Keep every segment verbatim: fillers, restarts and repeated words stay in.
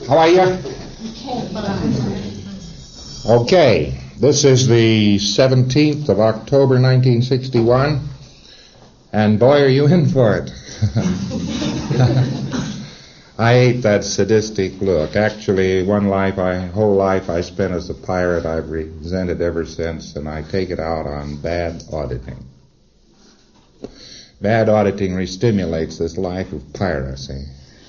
How are you? Okay, this is the seventeenth of October, nineteen sixty-one, and boy, are you in for it. I hate that sadistic look. Actually, one life, I whole life I spent as a pirate, I've resented ever since, and I take it out on bad auditing. Bad auditing re-stimulates this life of piracy.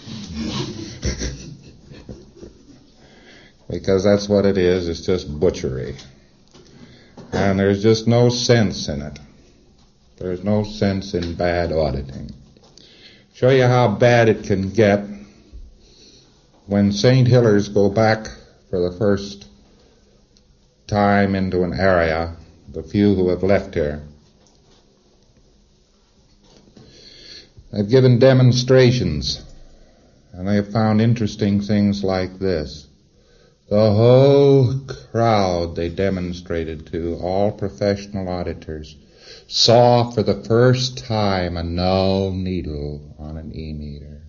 Because that's what it is, it's just butchery. And there's just no sense in it. There's no sense in bad auditing. Show you how bad it can get when Saint Hillers go back for the first time into an area, the few who have left here. They've given demonstrations, and they have found interesting things like this. The whole crowd they demonstrated to, all professional auditors, saw for the first time a null needle on an E-meter.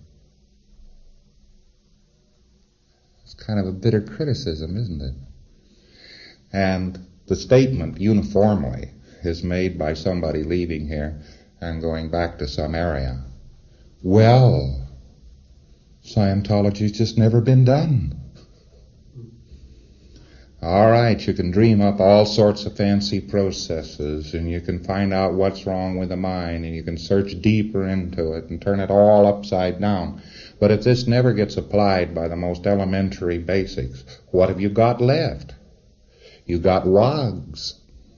It's kind of a bitter criticism, isn't it? And the statement uniformly is made by somebody leaving here and going back to some area. Well, Scientology's just never been done. All right, you can dream up all sorts of fancy processes, and you can find out what's wrong with the mind, and you can search deeper into it and turn it all upside down. But if this never gets applied by the most elementary basics, what have you got left? You got wogs.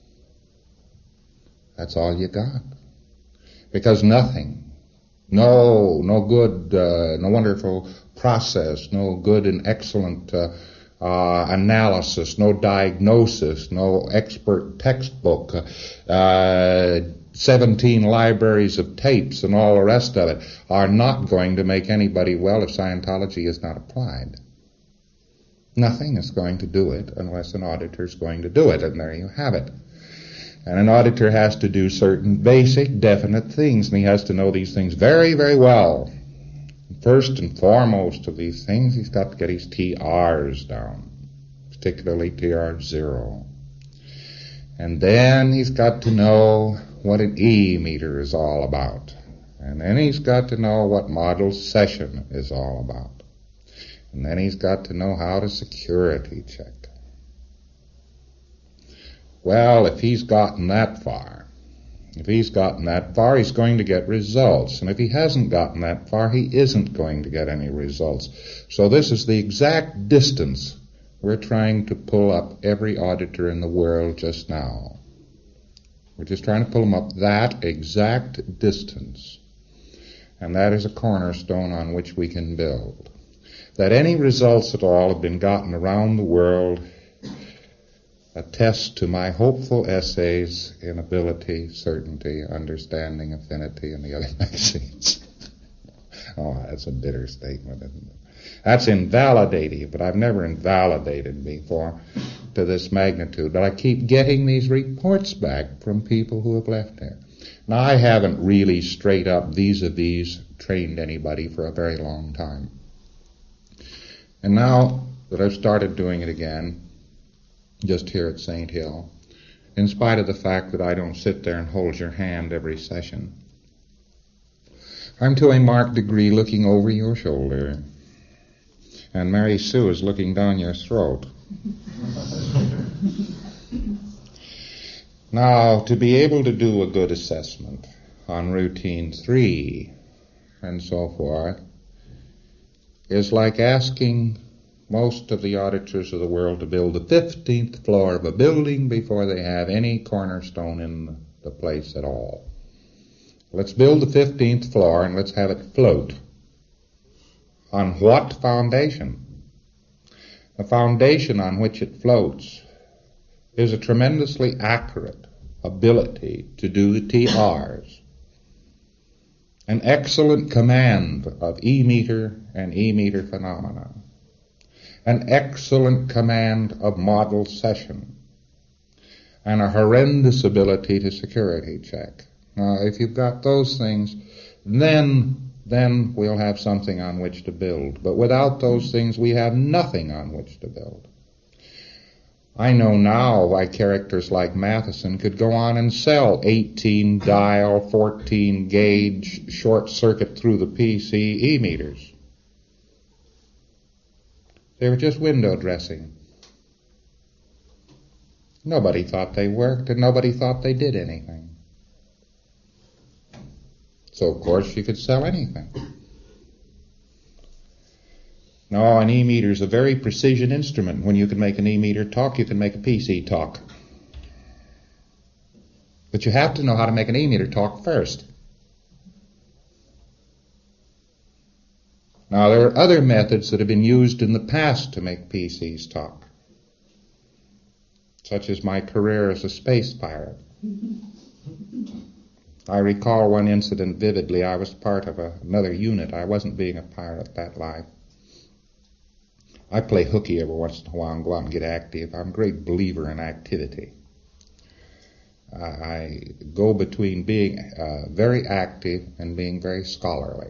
That's all you got. Because nothing, no, no good, uh, no wonderful process, no good and excellent uh, Uh, analysis, no diagnosis, no expert textbook, uh, seventeen libraries of tapes and all the rest of it are not going to make anybody well if Scientology is not applied. Nothing is going to do it unless an auditor is going to do it, and there you have it. And an auditor has to do certain basic, definite things, and he has to know these things very, very well. First and foremost of these things, he's got to get his T Rs down, particularly T R zero. And then he's got to know what an E-meter is all about. And then he's got to know what model session is all about. And then he's got to know how to security check. Well, if he's gotten that far, If he's gotten that far, he's going to get results. And if he hasn't gotten that far, he isn't going to get any results. So this is the exact distance we're trying to pull up every auditor in the world just now. We're just trying to pull them up that exact distance. And that is a cornerstone on which we can build. That any results at all have been gotten around the world attest to my hopeful essays in ability, certainty, understanding, affinity, and the other magazines. Oh, that's a bitter statement, isn't it? That's invalidating, but I've never invalidated before to this magnitude. But I keep getting these reports back from people who have left there. Now, I haven't really straight up vis-a-vis trained anybody for a very long time. And now that I've started doing it again, just here at Saint Hill, in spite of the fact that I don't sit there and hold your hand every session, I'm to a marked degree looking over your shoulder, and Mary Sue is looking down your throat. Now, to be able to do a good assessment on routine three and so forth is like asking most of the auditors of the world to build the fifteenth floor of a building before they have any cornerstone in the place at all. Let's build the fifteenth floor and let's have it float. On what foundation? The foundation on which it floats is a tremendously accurate ability to do the T Rs, an excellent command of E-meter and E-meter phenomena, an excellent command of model session, and a horrendous ability to security check. Now, if you've got those things, then then we'll have something on which to build. But without those things, we have nothing on which to build. I know now why characters like Matheson could go on and sell eighteen dial, fourteen gauge, short circuit through the P C e-meters. They were just window dressing. Nobody thought they worked, and nobody thought they did anything. So, of course, you could sell anything. No, an e-meter is a very precision instrument. When you can make an e-meter talk, you can make a P C talk. But you have to know how to make an e-meter talk first. Now, there are other methods that have been used in the past to make P Cs talk, such as my career as a space pirate. I recall one incident vividly. I was part of a, another unit. I wasn't being a pirate that life. I play hooky every once in a while and go out and get active. I'm a great believer in activity. Uh, I go between being uh, very active and being very scholarly.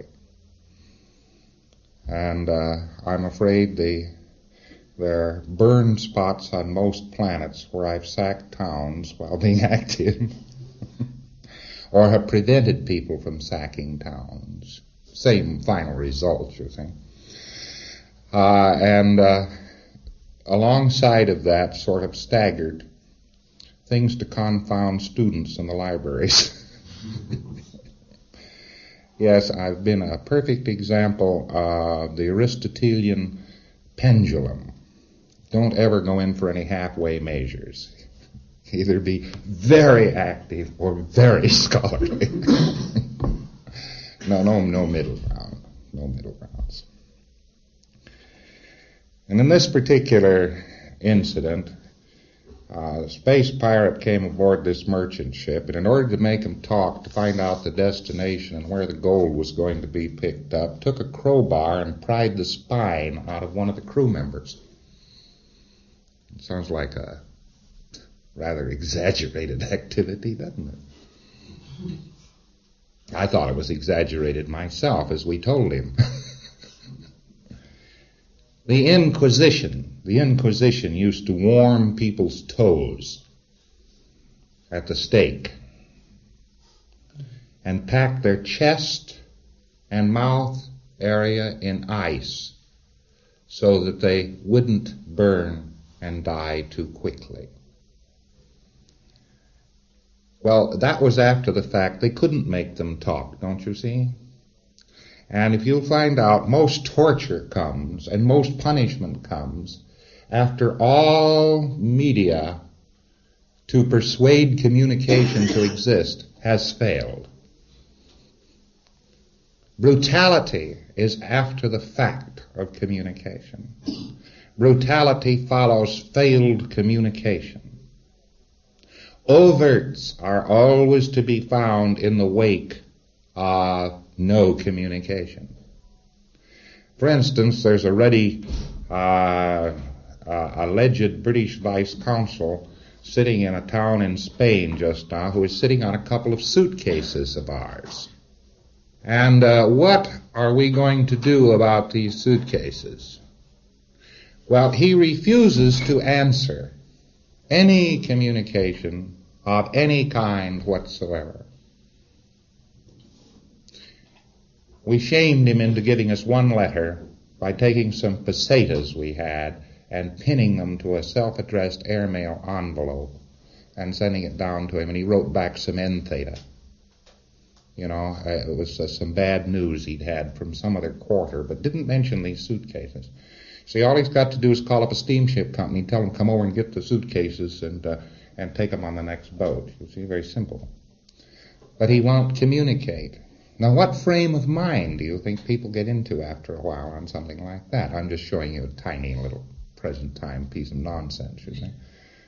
And uh, I'm afraid the, there are burn spots on most planets where I've sacked towns while being active or have prevented people from sacking towns. Same final result, you see. Uh, and uh, alongside of that, sort of staggered, things to confound students in the libraries. Yes, I've been a perfect example of the Aristotelian pendulum. Don't ever go in for any halfway measures. Either be very active or very scholarly. no, no, no middle ground. No middle grounds. And in this particular incident, uh, the space pirate came aboard this merchant ship, and in order to make him talk, to find out the destination and where the gold was going to be picked up, took a crowbar and pried the spine out of one of the crew members. It sounds like a rather exaggerated activity, doesn't it? I thought it was exaggerated myself, as we told him. The Inquisition, the Inquisition used to warm people's toes at the stake and pack their chest and mouth area in ice so that they wouldn't burn and die too quickly. Well, that was after the fact. They couldn't make them talk, don't you see? And if you'll find out, most torture comes and most punishment comes after all media to persuade communication to exist has failed. Brutality is after the fact of communication. Brutality follows failed communication. Overts are always to be found in the wake of no communication. For instance, there's a ready uh, uh, alleged British vice consul sitting in a town in Spain just now who is sitting on a couple of suitcases of ours. And uh, what are we going to do about these suitcases? Well, he refuses to answer any communication of any kind whatsoever. We shamed him into giving us one letter by taking some pesetas we had and pinning them to a self-addressed airmail envelope and sending it down to him, and he wrote back some end theta. You know, it was uh, some bad news he'd had from some other quarter, but didn't mention these suitcases. See, all he's got to do is call up a steamship company and tell them come over and get the suitcases and uh, and take them on the next boat. You see, very simple. But he won't communicate. Now, what frame of mind do you think people get into after a while on something like that? I'm just showing you a tiny little present-time piece of nonsense, you see.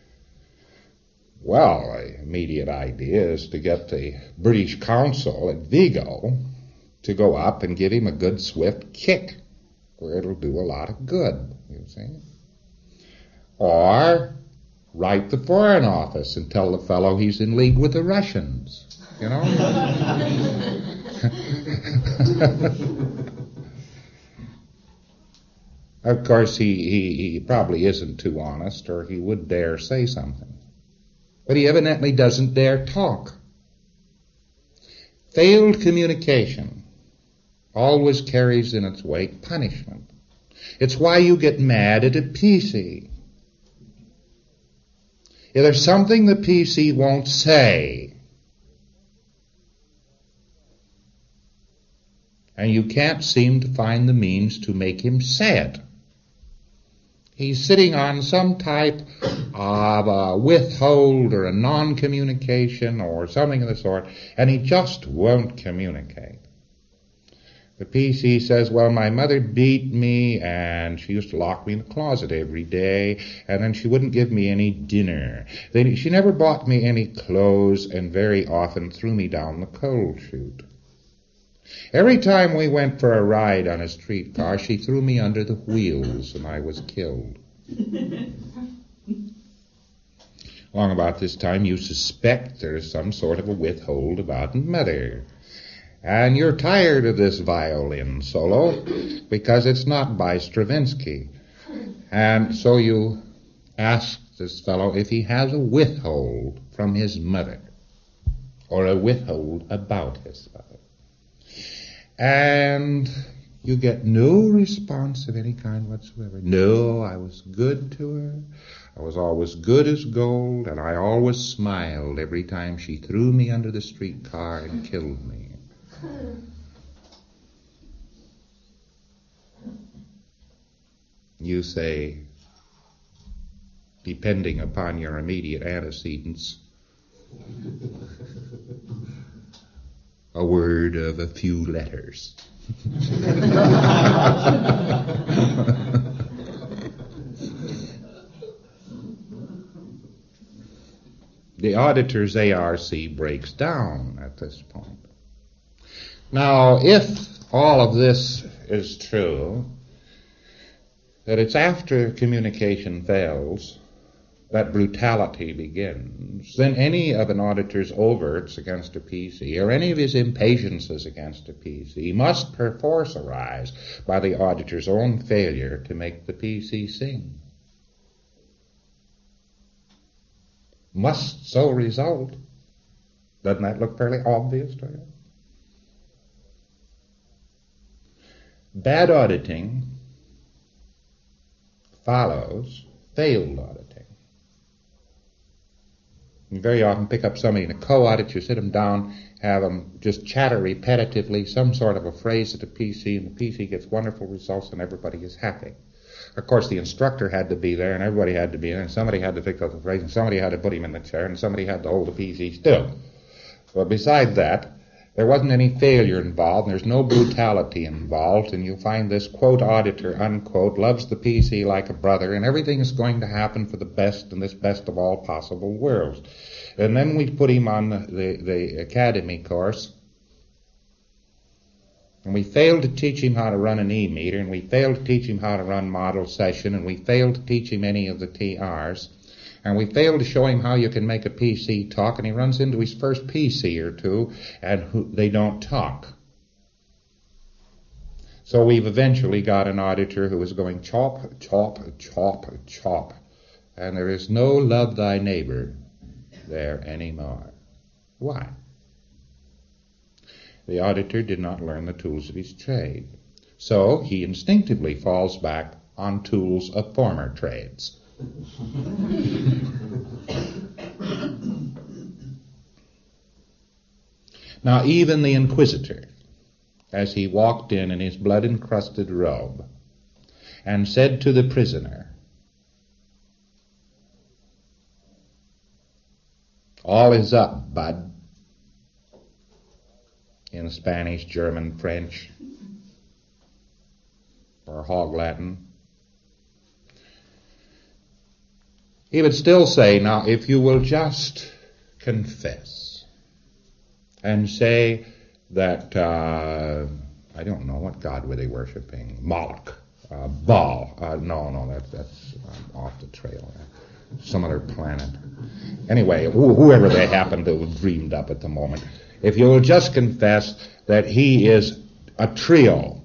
Well, the immediate idea is to get the British consul at Vigo to go up and give him a good swift kick, where it'll do a lot of good, you see. Or write the Foreign Office and tell the fellow he's in league with the Russians, you know. Of course, he, he, he probably isn't too honest, or he would dare say something. But he evidently doesn't dare talk. Failed communication always carries in its wake punishment. It's why you get mad at a P C. If there's something the P C won't say, and you can't seem to find the means to make him say it, he's sitting on some type of a withhold or a non-communication or something of the sort, and he just won't communicate. The P C says, well, my mother beat me, and she used to lock me in the closet every day, and then she wouldn't give me any dinner. Then she never bought me any clothes, and very often threw me down the coal chute. Every time we went for a ride on a streetcar, she threw me under the wheels, and I was killed. Long about this time, you suspect there's some sort of a withhold about mother. And you're tired of this violin solo because it's not by Stravinsky. And so you ask this fellow if he has a withhold from his mother, or a withhold about his mother. And you get no response of any kind whatsoever. No, I was good to her. I was always good as gold, and I always smiled every time she threw me under the streetcar and killed me. You say, depending upon your immediate antecedents, a word of a few letters. The auditor's A R C breaks down at this point. Now, if all of this is true, that it's after communication fails that brutality begins, then any of an auditor's overts against a P C, or any of his impatiences against a P C, must perforce arise by the auditor's own failure to make the P C sing. Must so result. Doesn't that look fairly obvious to you? Bad auditing follows failed auditing. You very often pick up somebody in a co-audit, you sit them down, have them just chatter repetitively some sort of a phrase at the P C, and the P C gets wonderful results and everybody is happy. Of course, the instructor had to be there, and everybody had to be there, and somebody had to pick up the phrase, and somebody had to put him in the chair, and somebody had to hold the P C still. But besides that, there wasn't any failure involved, and there's no brutality involved, and you'll find this, quote, auditor, unquote, loves the P C like a brother, and everything is going to happen for the best in this best of all possible worlds. And then we put him on the, the, the academy course, and we failed to teach him how to run an E-meter, and we failed to teach him how to run model session, and we failed to teach him any of the T Rs. And we failed to show him how you can make a P C talk, and he runs into his first P C or two, and who, they don't talk. So we've eventually got an auditor who is going chop, chop, chop, chop, and there is no love thy neighbor there anymore. Why? The auditor did not learn the tools of his trade. So he instinctively falls back on tools of former trades. Now, even the inquisitor, as he walked in in his blood-encrusted robe and said to the prisoner, "All is up, bud," in Spanish, German, French, or Hog Latin, he would still say, now, if you will just confess and say that, uh, I don't know, what god were they worshiping? Moloch, uh, Baal. Uh, no, no, that, that's uh, off the trail. Some other planet. Anyway, wh- whoever they happened to have dreamed up at the moment. if you will just confess that he is a trio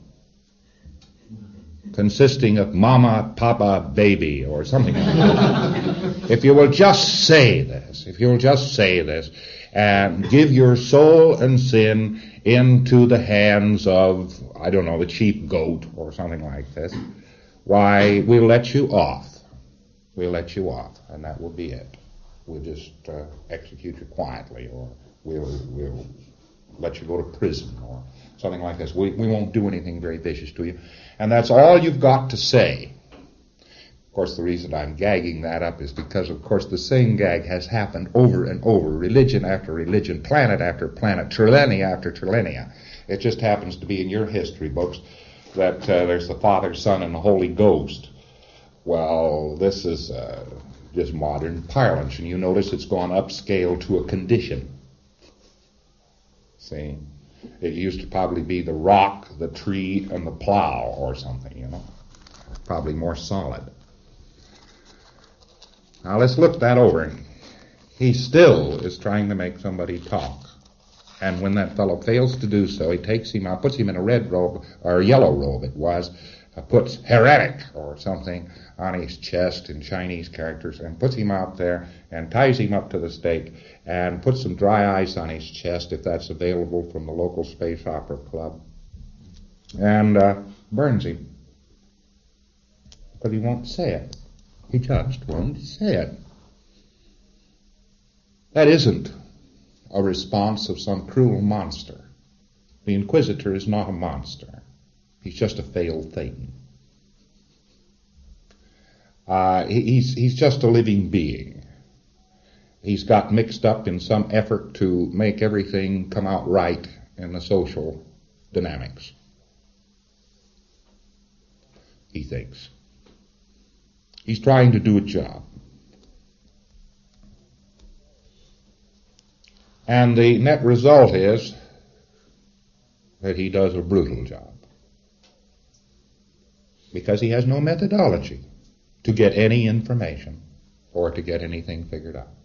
consisting of mama, papa, baby, or something like that. If you will just say this, if you will just say this, and give your soul and sin into the hands of, I don't know, the chief goat or something like this, why, we'll let you off. We'll let you off, and that will be it. We'll just uh, execute you quietly, or we'll we'll let you go to prison, or something like this. We we won't do anything very vicious to you, and that's all you've got to say. Of course, the reason I'm gagging that up is because, of course, the same gag has happened over and over, religion after religion, planet after planet, trillennia after trillennia. It just happens to be in your history books that uh, there's the Father, Son, and the Holy Ghost. Well, this is uh, just modern parlance, and you notice it's gone upscale to a condition. See? It used to probably be the rock, the tree, and the plow or something, you know. Probably more solid. Now let's look that over. He still is trying to make somebody talk. And when that fellow fails to do so, he takes him out, puts him in a red robe, or a yellow robe it was, uh, puts heretic or something on his chest in Chinese characters, and puts him out there and ties him up to the stake and puts some dry ice on his chest, if that's available from the local space opera club, and uh, burns him. But he won't say it. He just won't say it. That isn't a response of some cruel monster. The Inquisitor is not a monster. He's just a failed Thetan. Uh, he's, he's just a living being. He's got mixed up in some effort to make everything come out right in the social dynamics. He thinks. He's trying to do a job. And the net result is that he does a brutal job. Because he has no methodology to get any information or to get anything figured out.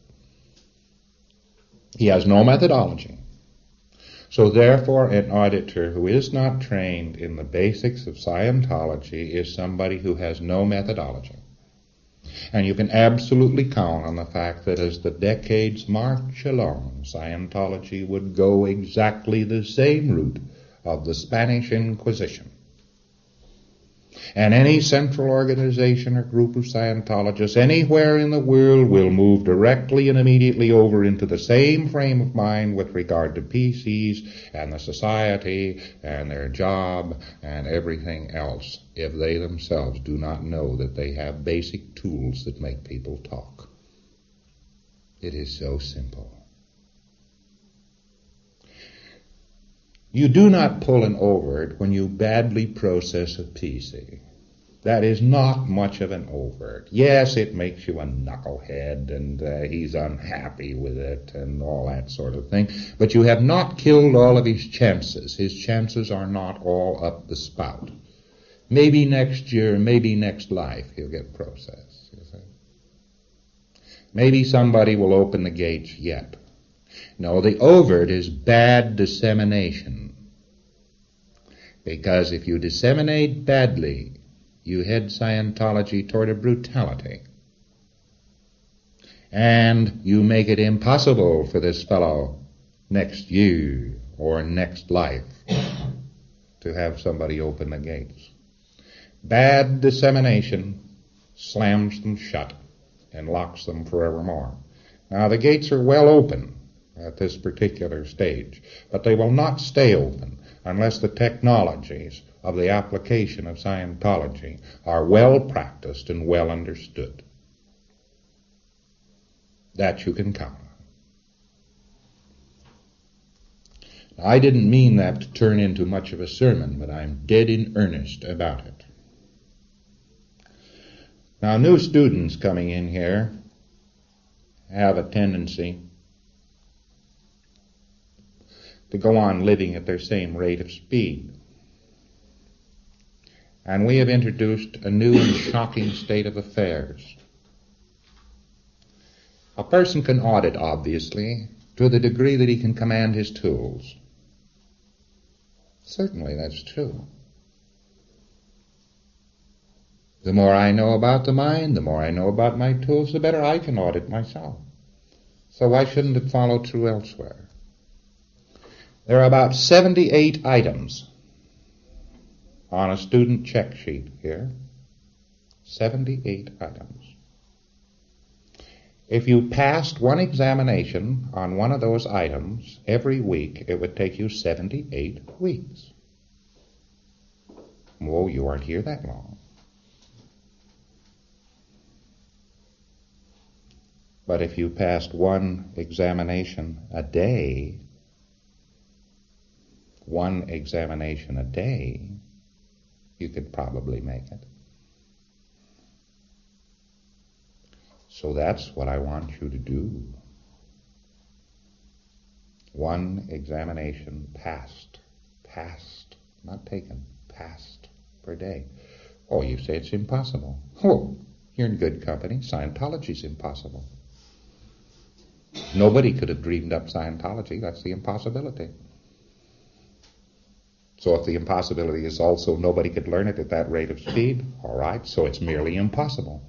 He has no methodology. So therefore, an auditor who is not trained in the basics of Scientology is somebody who has no methodology. And you can absolutely count on the fact that as the decades march along, Scientology would go exactly the same route of the Spanish Inquisition. And any central organization or group of Scientologists anywhere in the world will move directly and immediately over into the same frame of mind with regard to P Cs and the society and their job and everything else, if they themselves do not know that they have basic tools that make people talk. It is so simple. You do not pull an overt when you badly process a P C. That is not much of an overt. Yes, it makes you a knucklehead, and uh, he's unhappy with it, and all that sort of thing. But you have not killed all of his chances. His chances are not all up the spout. Maybe next year, maybe next life, he'll get processed. You see? Maybe somebody will open the gates yet. No, the overt is bad dissemination. Because if you disseminate badly, you head Scientology toward a brutality. And you make it impossible for this fellow next year or next life to have somebody open the gates. Bad dissemination slams them shut and locks them forevermore. Now the gates are well open at this particular stage, but they will not stay open unless the technologies of the application of Scientology are well practiced and well understood. That you can count on. Now, I didn't mean that to turn into much of a sermon, but I'm dead in earnest about it. Now, new students coming in here have a tendency to go on living at their same rate of speed. And we have introduced a new and shocking state of affairs. A person can audit, obviously, to the degree that he can command his tools. Certainly that's true. The more I know about the mind, the more I know about my tools, the better I can audit myself. So why shouldn't it follow true elsewhere? There are about seventy-eight items on a student check sheet here. seventy-eight items. If you passed one examination on one of those items every week, it would take you seventy-eight weeks. Whoa, you aren't here that long. But if you passed one examination a day, one examination a day, you could probably make it. So that's what I want you to do. One examination passed, passed, not taken, passed per day. Oh, you say it's impossible. Oh, you're in good company. Scientology's impossible. Nobody could have dreamed up Scientology. That's the impossibility. So if the impossibility is also nobody could learn it at that rate of speed, all right, so it's merely impossible.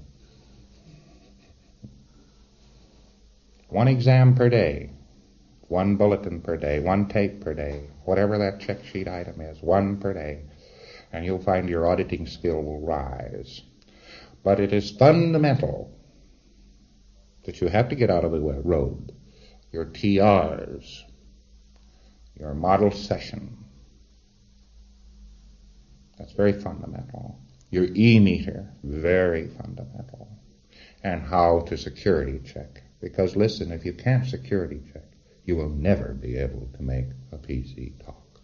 One exam per day, one bulletin per day, one tape per day, whatever that check sheet item is, one per day, and you'll find your auditing skill will rise. But it is fundamental that you have to get out of the road your T Rs, your model session. That's very fundamental. Your E-meter, very fundamental. And how to security check. Because listen, if you can't security check, you will never be able to make a P C talk.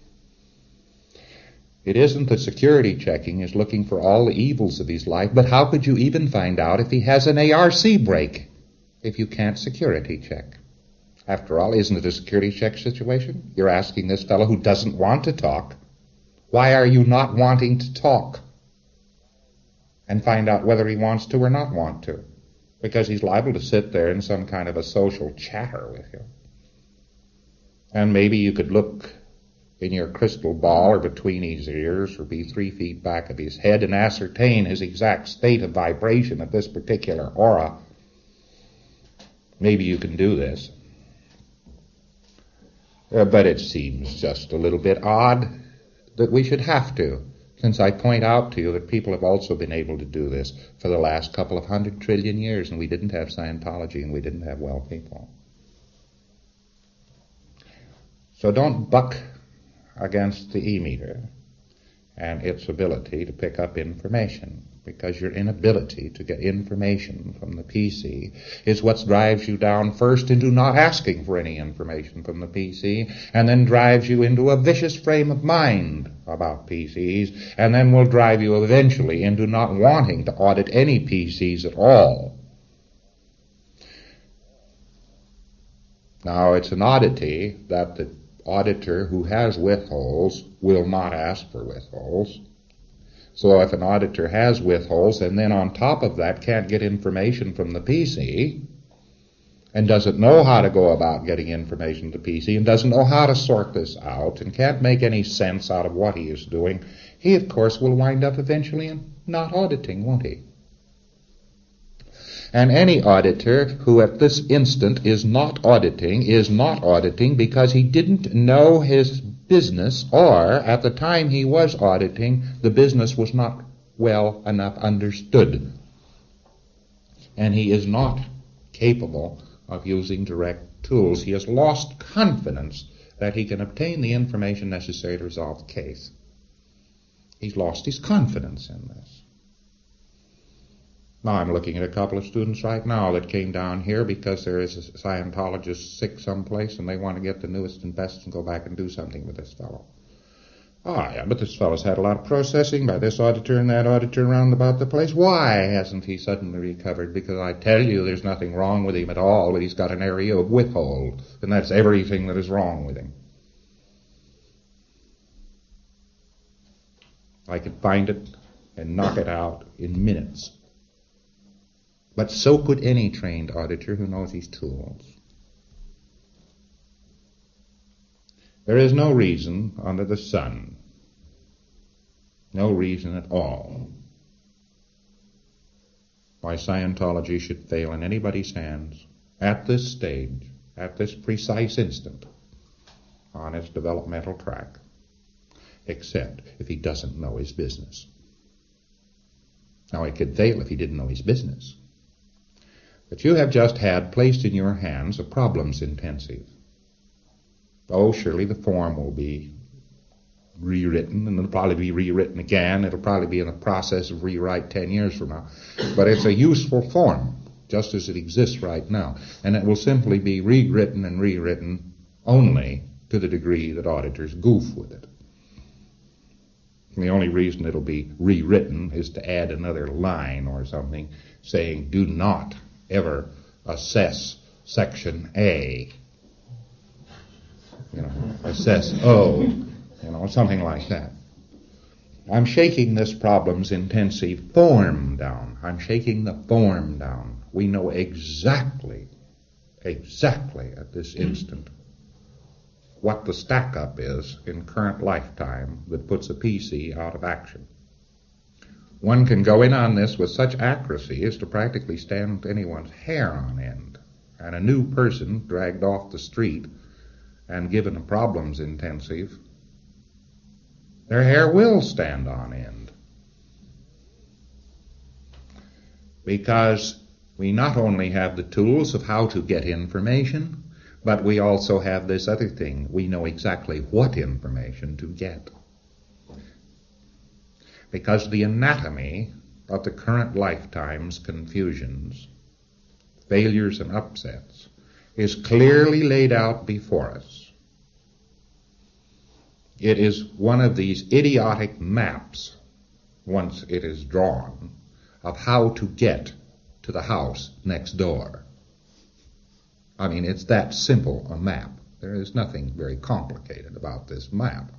It isn't that security checking is looking for all the evils of his life, but how could you even find out if he has an A R C break if you can't security check? After all, isn't it a security check situation? You're asking this fellow who doesn't want to talk, why are you not wanting to talk? And find out whether he wants to or not want to. Because he's liable to sit there in some kind of a social chatter with you. And maybe you could look in your crystal ball or between his ears or be three feet back of his head and ascertain his exact state of vibration at this particular aura. Maybe you can do this. Uh, but it seems just a little bit odd that we should have to, since I point out to you that people have also been able to do this for the last couple of hundred trillion years, and we didn't have Scientology and we didn't have well people. So don't buck against the E-meter and its ability to pick up information, because your inability to get information from the P C is what drives you down first into not asking for any information from the P C, and then drives you into a vicious frame of mind about P Cs, and then will drive you eventually into not wanting to audit any P Cs at all. Now, it's an oddity that the auditor who has withholds will not ask for withholds. So if an auditor has withholds and then on top of that can't get information from the P C and doesn't know how to go about getting information to the P C and doesn't know how to sort this out and can't make any sense out of what he is doing, he of course will wind up eventually in not auditing, won't he? And any auditor who at this instant is not auditing is not auditing because he didn't know his business, or at the time he was auditing, the business was not well enough understood. And he is not capable of using direct tools. He has lost confidence that he can obtain the information necessary to resolve the case. He's lost his confidence in this. Now, I'm looking at a couple of students right now that came down here because there is a Scientologist sick someplace and they want to get the newest and best and go back and do something with this fellow. Ah, yeah, but this fellow's had a lot of processing by this auditor and that auditor around about the place. Why hasn't he suddenly recovered? Because I tell you, there's nothing wrong with him at all, but he's got an area of withhold, and that's everything that is wrong with him. I could find it and knock it out in minutes. But so could any trained auditor who knows his tools. There is no reason under the sun, no reason at all, why Scientology should fail in anybody's hands at this stage, at this precise instant, on its developmental track, except if he doesn't know his business. Now, it could fail if he didn't know his business. But you have just had placed in your hands a problems intensive. Oh, surely the form will be rewritten, and it'll probably be rewritten again. It'll probably be in a process of rewrite ten years from now. But it's a useful form, just as it exists right now. And it will simply be rewritten and rewritten only to the degree that auditors goof with it. And the only reason it'll be rewritten is to add another line or something saying, do not ever assess section A. You know, assess O, you know, something like that. I'm shaking this problem's intensive form down. I'm shaking the form down. We know exactly, exactly at this instant what the stack-up is in current lifetime that puts a P C out of action. One can go in on this with such accuracy as to practically stand anyone's hair on end. And a new person dragged off the street and given a problems intensive, their hair will stand on end. Because we not only have the tools of how to get information, but we also have this other thing. We know exactly what information to get. Because the anatomy of the current lifetime's confusions, failures and upsets, is clearly laid out before us. It is one of these idiotic maps, once it is drawn, of how to get to the house next door. I mean, it's that simple a map. There is nothing very complicated about this map.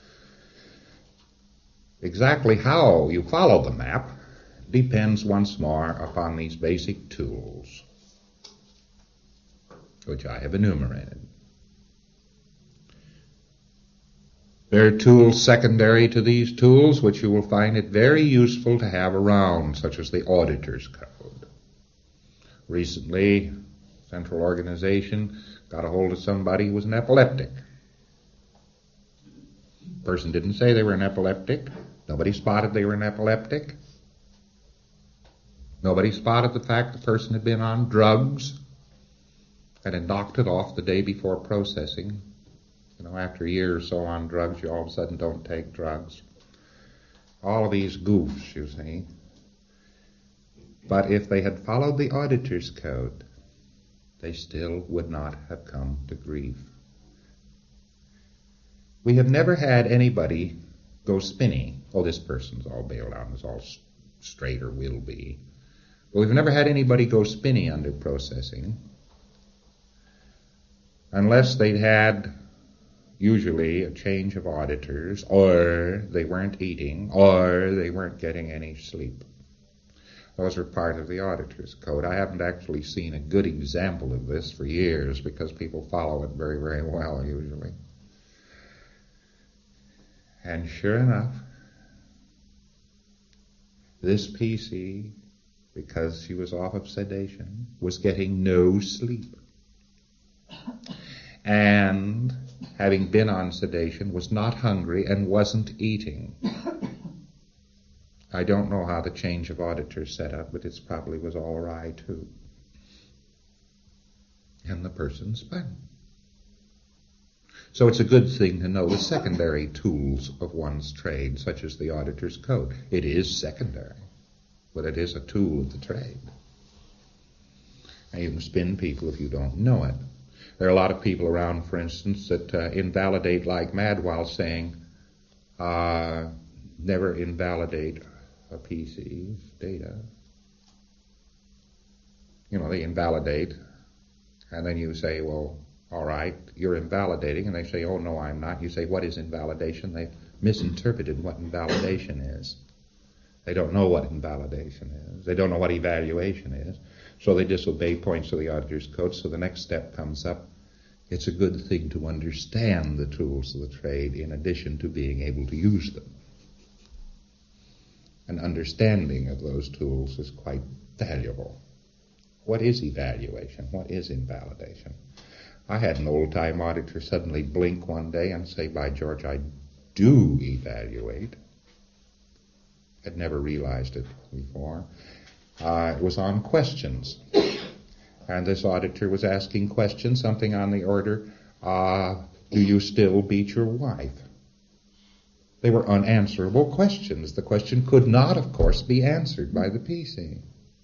Exactly how you follow the map depends once more upon these basic tools, which I have enumerated. There are tools secondary to these tools which you will find it very useful to have around, such as the Auditor's Code. Recently, Central Organization got a hold of somebody who was an epileptic. The person didn't say they were an epileptic. Nobody spotted they were an epileptic. Nobody spotted the fact the person had been on drugs and had knocked it off the day before processing. You know, after a year or so on drugs, you all of a sudden don't take drugs. All of these goofs, you see. But if they had followed the Auditor's Code, they still would not have come to grief. We have never had anybody go spinny. Oh, this person's all bailed out, is all straight or will be. But we've never had anybody go spinny under processing unless they'd had usually a change of auditors, or they weren't eating, or they weren't getting any sleep. Those are part of the Auditor's Code. I haven't actually seen a good example of this for years because people follow it very, very well usually. And sure enough, this P C, because she was off of sedation, was getting no sleep. And having been on sedation, was not hungry and wasn't eating. I don't know how the change of auditors set up, but it probably was all awry too. And the person spun. So it's a good thing to know the secondary tools of one's trade, such as the Auditor's Code. It is secondary, but it is a tool of the trade. And you can spin people if you don't know it. There are a lot of people around, for instance, that uh, invalidate like mad while saying, uh, never invalidate a P C's data. You know, they invalidate, and then you say, well, all right, you're invalidating, and they say, oh, no, I'm not. You say, what is invalidation? They've misinterpreted what invalidation is. They don't know what invalidation is. They don't know what evaluation is. So they disobey points of the Auditor's Code, so the next step comes up. It's a good thing to understand the tools of the trade in addition to being able to use them. An understanding of those tools is quite valuable. What is evaluation? What is invalidation? I had an old-time auditor suddenly blink one day and say, by George, I do evaluate. I'd never realized it before. Uh, it was on questions. And this auditor was asking questions, something on the order, uh, do you still beat your wife? They were unanswerable questions. The question could not, of course, be answered by the P C.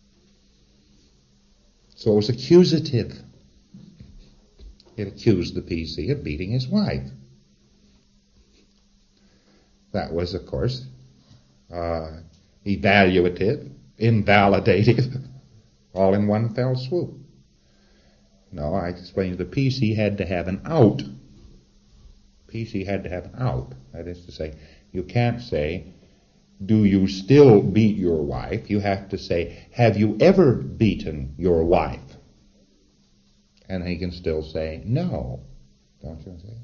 So it was accusative. It accused the P C of beating his wife. That was, of course, uh, evaluative, invalidative, all in one fell swoop. No, I explained the P C had to have an out. P C had to have an out. That is to say, you can't say, do you still beat your wife? You have to say, have you ever beaten your wife? And he can still say, no. Don't you see?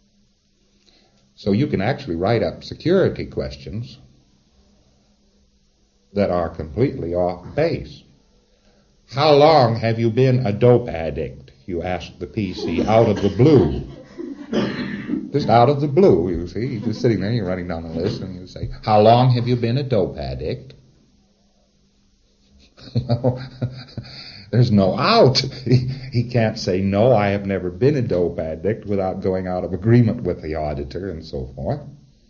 So you can actually write up security questions that are completely off base. How long have you been a dope addict? You ask the P C out of the blue. Just out of the blue, you see. You're just sitting there, you're writing down a list, and you say, how long have you been a dope addict? Well, there's no out. He, he can't say, no, I have never been a dope addict without going out of agreement with the auditor and so forth.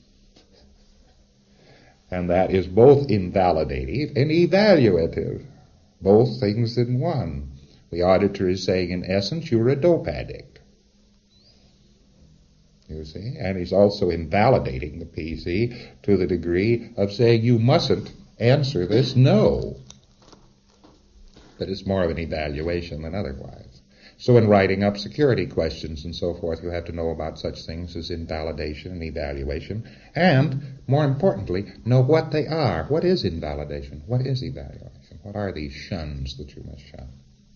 And that is both invalidative and evaluative. Both things in one. The auditor is saying, in essence, you're a dope addict. You see? And he's also invalidating the P C to the degree of saying, you mustn't answer this no. But it's more of an evaluation than otherwise. So in writing up security questions and so forth, you have to know about such things as invalidation and evaluation. And, more importantly, know what they are. What is invalidation? What is evaluation? What are these shuns that you must shun?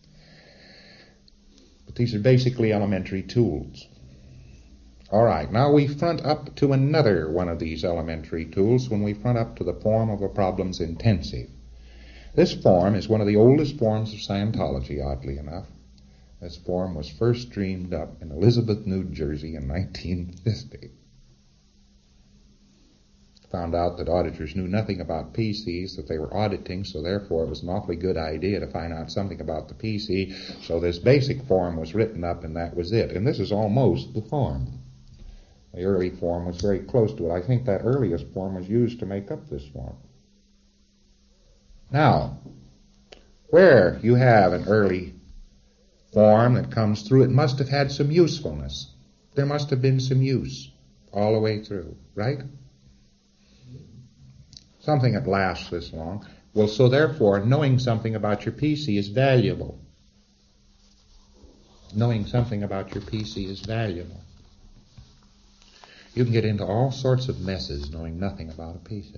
But these are basically elementary tools. All right, now we front up to another one of these elementary tools when we front up to the form of a problem's intensive. This form is one of the oldest forms of Scientology, oddly enough. This form was first dreamed up in Elizabeth, New Jersey in nineteen fifty. Found out that auditors knew nothing about P Cs that they were auditing, so therefore it was an awfully good idea to find out something about the P C. So this basic form was written up, and that was it. And this is almost the form. The early form was very close to it. I think that earliest form was used to make up this form. Now, where you have an early form that comes through, it must have had some usefulness. There must have been some use all the way through, right? Something that lasts this long. Well, so therefore, knowing something about your P C is valuable. Knowing something about your P C is valuable. You can get into all sorts of messes knowing nothing about a P C.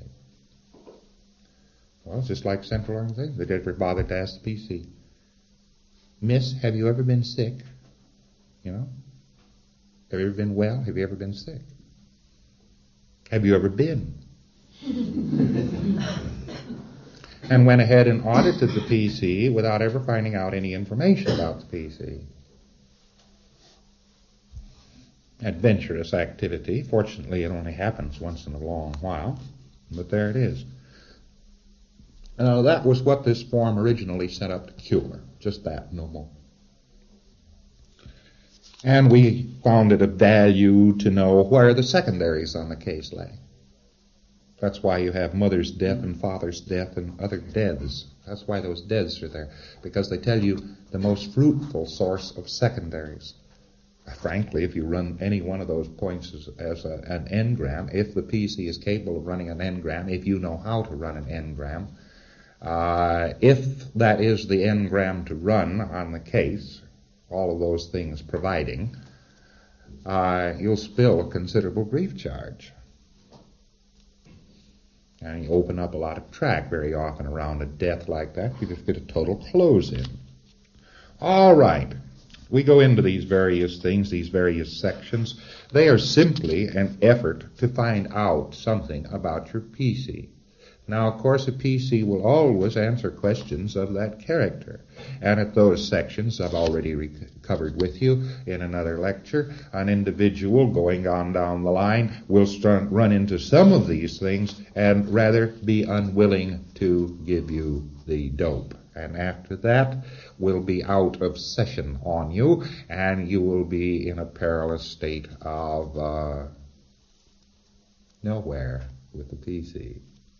Well, it's just like central organization. They never bothered to ask the P C, Miss, have you ever been sick? You know? Have you ever been well? Have you ever been sick? Have you ever been? And went ahead and audited the P C without ever finding out any information about the P C. Adventurous activity. Fortunately, it only happens once in a long while, but there it is. Now, that was what this form originally set up to cure. Just that, no more. And we found it of value to know where the secondaries on the case lay. That's why you have mother's death and father's death and other deaths. That's why those deaths are there, because they tell you the most fruitful source of secondaries. Frankly, if you run any one of those points as, as a, an n-gram, if the P C is capable of running an n-gram, if you know how to run an n-gram, uh, if that is the n-gram to run on the case, all of those things providing, uh, you'll spill a considerable grief charge. And you open up a lot of track very often around a death like that. You just get a total close-in. All right. we go into these various things, these various sections. They are simply an effort to find out something about your P C. Now, of course, a P C will always answer questions of that character. And at those sections, I've already re- covered with you in another lecture, an individual going on down the line will start, run into some of these things and rather be unwilling to give you the dope. And after that, will be out of session on you, and you will be in a perilous state of uh, nowhere with the P C.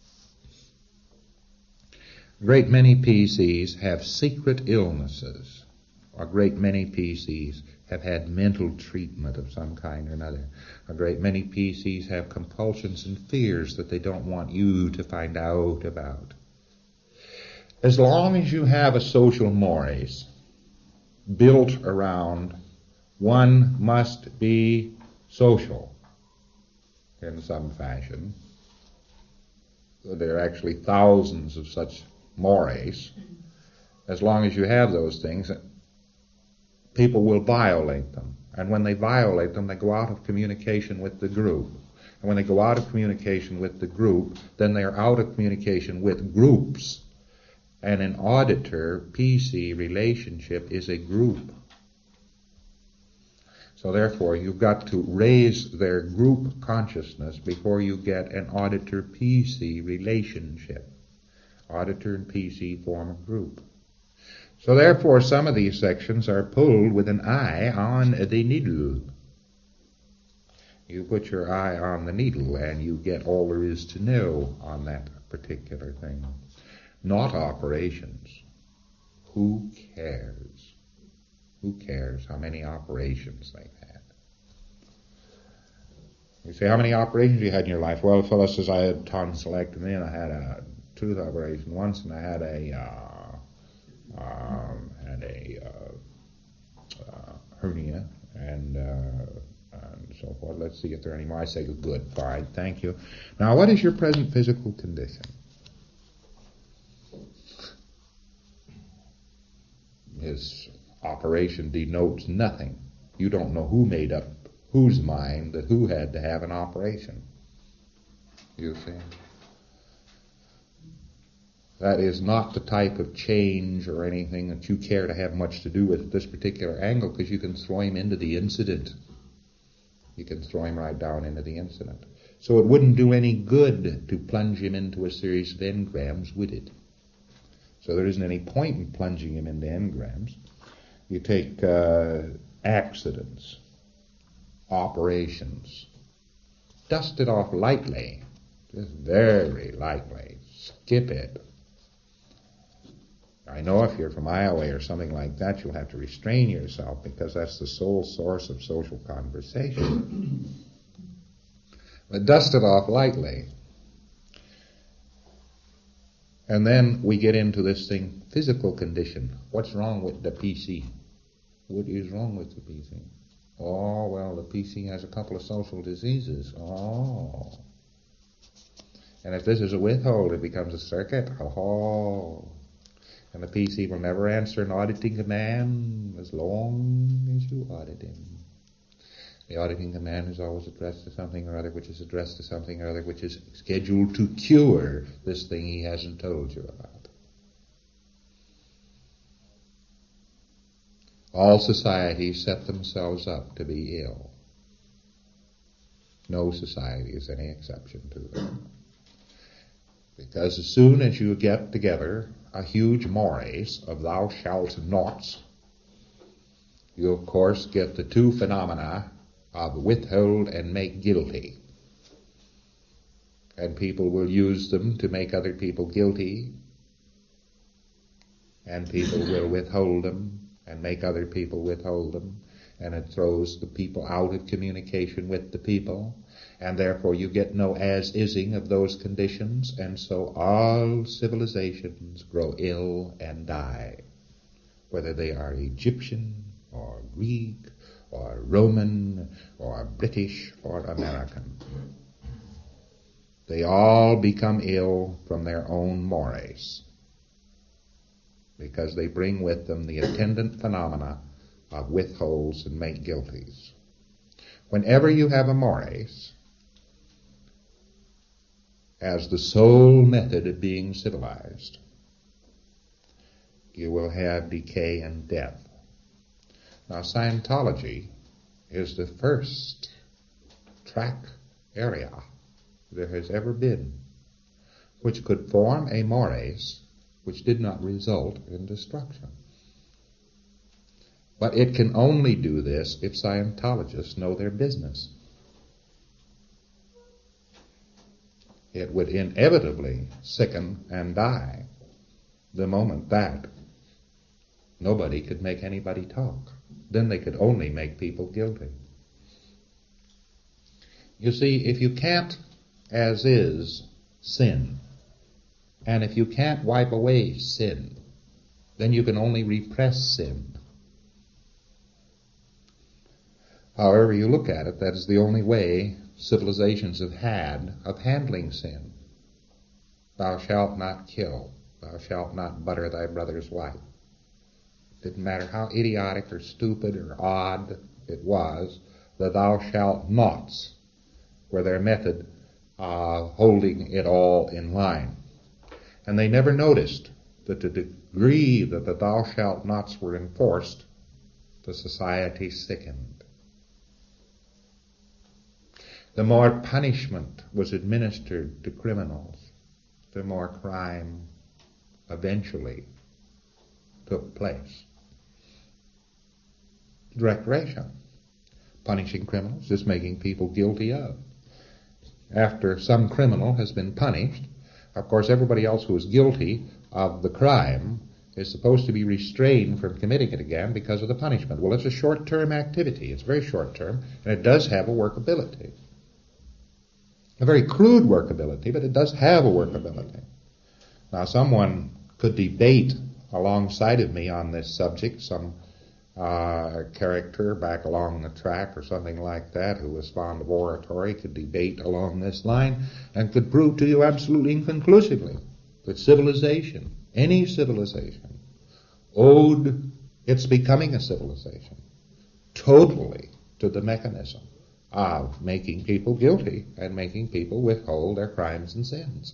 A great many P Cs have secret illnesses. A great many P Cs have had mental treatment of some kind or another. A great many P Cs have compulsions and fears that they don't want you to find out about. As long as you have a social mores built around one must be social in some fashion, there are actually thousands of such mores. As long as you have those things, people will violate them. And when they violate them, they go out of communication with the group. And when they go out of communication with the group, then they are out of communication with groups. And an auditor-P C relationship is a group. So therefore, you've got to raise their group consciousness before you get an auditor-P C relationship. Auditor and P C form a group. So therefore, some of these sections are pulled with an eye on the needle. You put your eye on the needle and you get all there is to know on that particular thing. Not operations. Who cares? Who cares how many operations they've had? You say, how many operations you had in your life? Well, the fellow says, I had tonsillectomy and I had a tooth operation once, and I had a uh, um, had a uh, uh, hernia and uh, and so forth. Let's see if there are any more. I say, good, fine, thank you. Now, what is your present physical condition? His operation denotes nothing. You don't know who made up whose mind that who had to have an operation. You see? That is not the type of change or anything that you care to have much to do with at this particular angle, because you can throw him into the incident. You can throw him right down into the incident. So it wouldn't do any good to plunge him into a series of engrams, would it? So there isn't any point in plunging him into engrams. You take uh, accidents, operations, dust it off lightly, just very lightly, skip it. I know if you're from Iowa or something like that, you'll have to restrain yourself because that's the sole source of social conversation. But dust it off lightly. And then we get into this thing, physical condition. What's wrong with the P C? What is wrong with the P C? Oh, well, the P C has a couple of social diseases. Oh. And if this is a withhold, it becomes a circuit. Oh. And the P C will never answer an auditing command as long as you audit him. The auditing command is always addressed to something or other, which is addressed to something or other, which is scheduled to cure this thing he hasn't told you about. All societies set themselves up to be ill. No society is any exception to them. Because as soon as you get together a huge mores of thou shalt nots, you of course get the two phenomena of withhold and make guilty. And people will use them to make other people guilty, and people will withhold them and make other people withhold them, and it throws the people out of communication with the people, and therefore you get no as-ising of those conditions, and so all civilizations grow ill and die, whether they are Egyptian or Greek or Roman or British or American. They all become ill from their own mores, because they bring with them the attendant phenomena of withholds and make guilties. Whenever you have a mores as the sole method of being civilized, you will have decay and death. Now, Scientology is the first track area there has ever been which could form a mores which did not result in destruction. But it can only do this if Scientologists know their business. It would inevitably sicken and die the moment that nobody could make anybody talk. Then they could only make people guilty. You see, if you can't, as is, sin, and if you can't wipe away sin, then you can only repress sin. However you look at it, that is the only way civilizations have had of handling sin. Thou shalt not kill. Thou shalt not butter thy brother's wife. It didn't matter how idiotic or stupid or odd it was, the thou shalt nots were their method of holding it all in line. And they never noticed that the degree that the thou shalt nots were enforced, the society sickened. The more punishment was administered to criminals, the more crime eventually took place. Recreation. Punishing criminals is making people guilty of. After some criminal has been punished, of course everybody else who is guilty of the crime is supposed to be restrained from committing it again because of the punishment. Well, it's a short-term activity. It's very short-term, and it does have a workability. A very crude workability, but it does have a workability. Now, someone could debate alongside of me on this subject, some uh, character back along the track or something like that who was fond of oratory could debate along this line and could prove to you absolutely and conclusively that civilization, any civilization, owed its becoming a civilization totally to the mechanism of making people guilty and making people withhold their crimes and sins.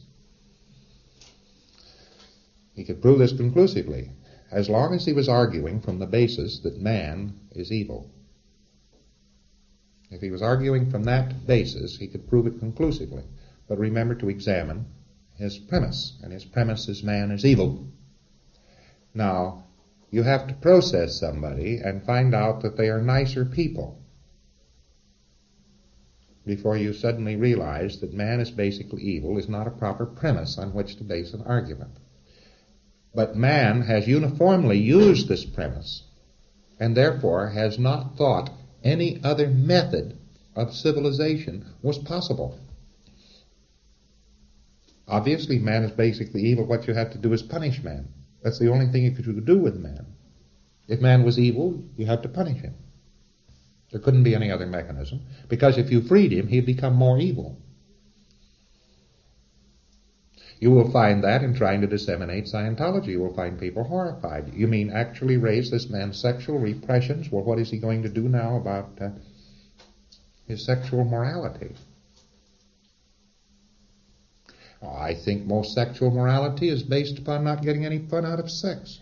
He could prove this conclusively as long as he was arguing from the basis that man is evil. If he was arguing from that basis, he could prove it conclusively. But remember to examine his premise, and his premise is man is evil. Now, you have to process somebody and find out that they are nicer people before you suddenly realize that man is basically evil is not a proper premise on which to base an argument. But man has uniformly used this premise and therefore has not thought any other method of civilization was possible. Obviously, man is basically evil. What you have to do is punish man. That's the only thing you could do with man. If man was evil, you have to punish him. There couldn't be any other mechanism, because if you freed him, he'd become more evil. You will find that in trying to disseminate Scientology. You will find people horrified. You mean actually raise this man's sexual repressions? Well, what is he going to do now about uh, his sexual morality? Oh, I think most sexual morality is based upon not getting any fun out of sex.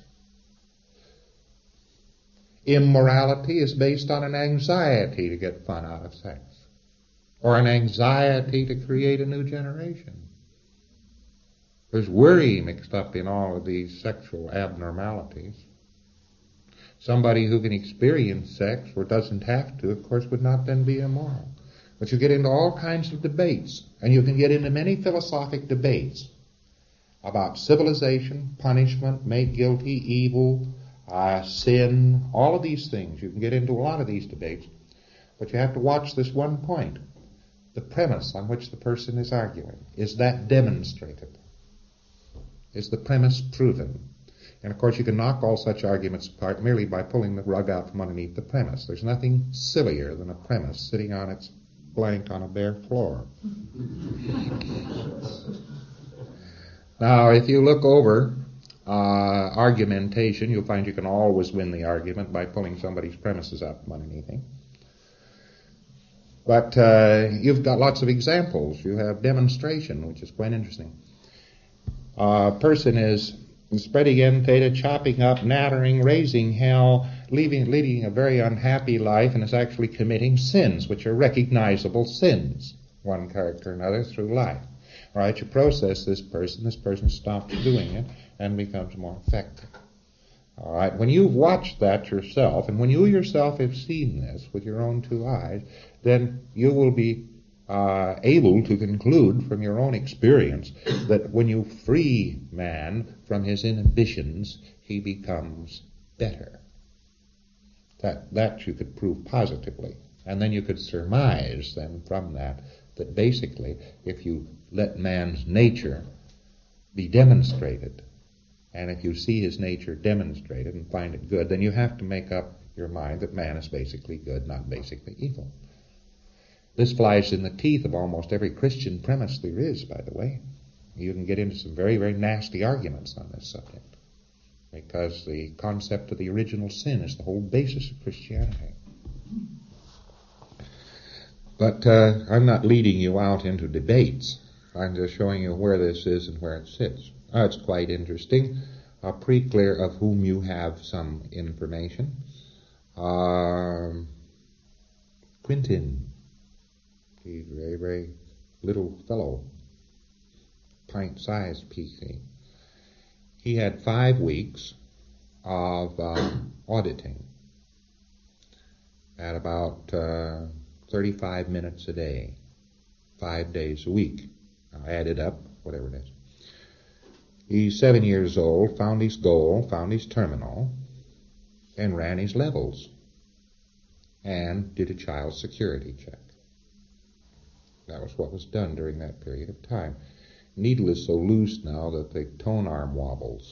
Immorality is based on an anxiety to get fun out of sex, or an anxiety to create a new generation. There's worry mixed up in all of these sexual abnormalities. Somebody who can experience sex or doesn't have to, of course, would not then be immoral. But you get into all kinds of debates, and you can get into many philosophic debates about civilization, punishment, make guilty, evil, uh, sin, all of these things. You can get into a lot of these debates, but you have to watch this one point. The premise on which the person is arguing. Is that demonstrated? Is the premise proven? And of course you can knock all such arguments apart merely by pulling the rug out from underneath the premise. There's nothing sillier than a premise sitting on its blank on a bare floor. Now if you look over uh, argumentation. You'll find you can always win the argument by pulling somebody's premises up from underneath him. But uh, you've got lots of examples. You have demonstration, which is quite interesting. A person is spreading in theta, chopping up, nattering, raising hell, leaving, leading a very unhappy life, and is actually committing sins, which are recognizable sins, one character or another, through life. All right, you process this person, this person stops doing it and becomes more effective. All right, when you've watched that yourself, and when you yourself have seen this with your own two eyes, then you will be uh, able to conclude from your own experience that when you free man from his inhibitions, he becomes better. That, that you could prove positively. And then you could surmise then from that that basically if you let man's nature be demonstrated, and if you see his nature demonstrated and find it good, then you have to make up your mind that man is basically good, not basically evil. This flies in the teeth of almost every Christian premise there is, by the way. You can get into some very, very nasty arguments on this subject, because the concept of the original sin is the whole basis of Christianity. But uh, I'm not leading you out into debates. I'm just showing you where this is and where it sits. Oh, it's quite interesting. Uh, pretty clear of whom you have some information. Um, Quintin. He's a very, very little fellow. Pint-sized P C. He had five weeks of uh, auditing at about uh, thirty-five minutes a day, five days a week. I added up, whatever it is. He's seven years old, found his goal, found his terminal, and ran his levels, and did a child security check. That was what was done during that period of time. Needle is so loose now that the tone arm wobbles.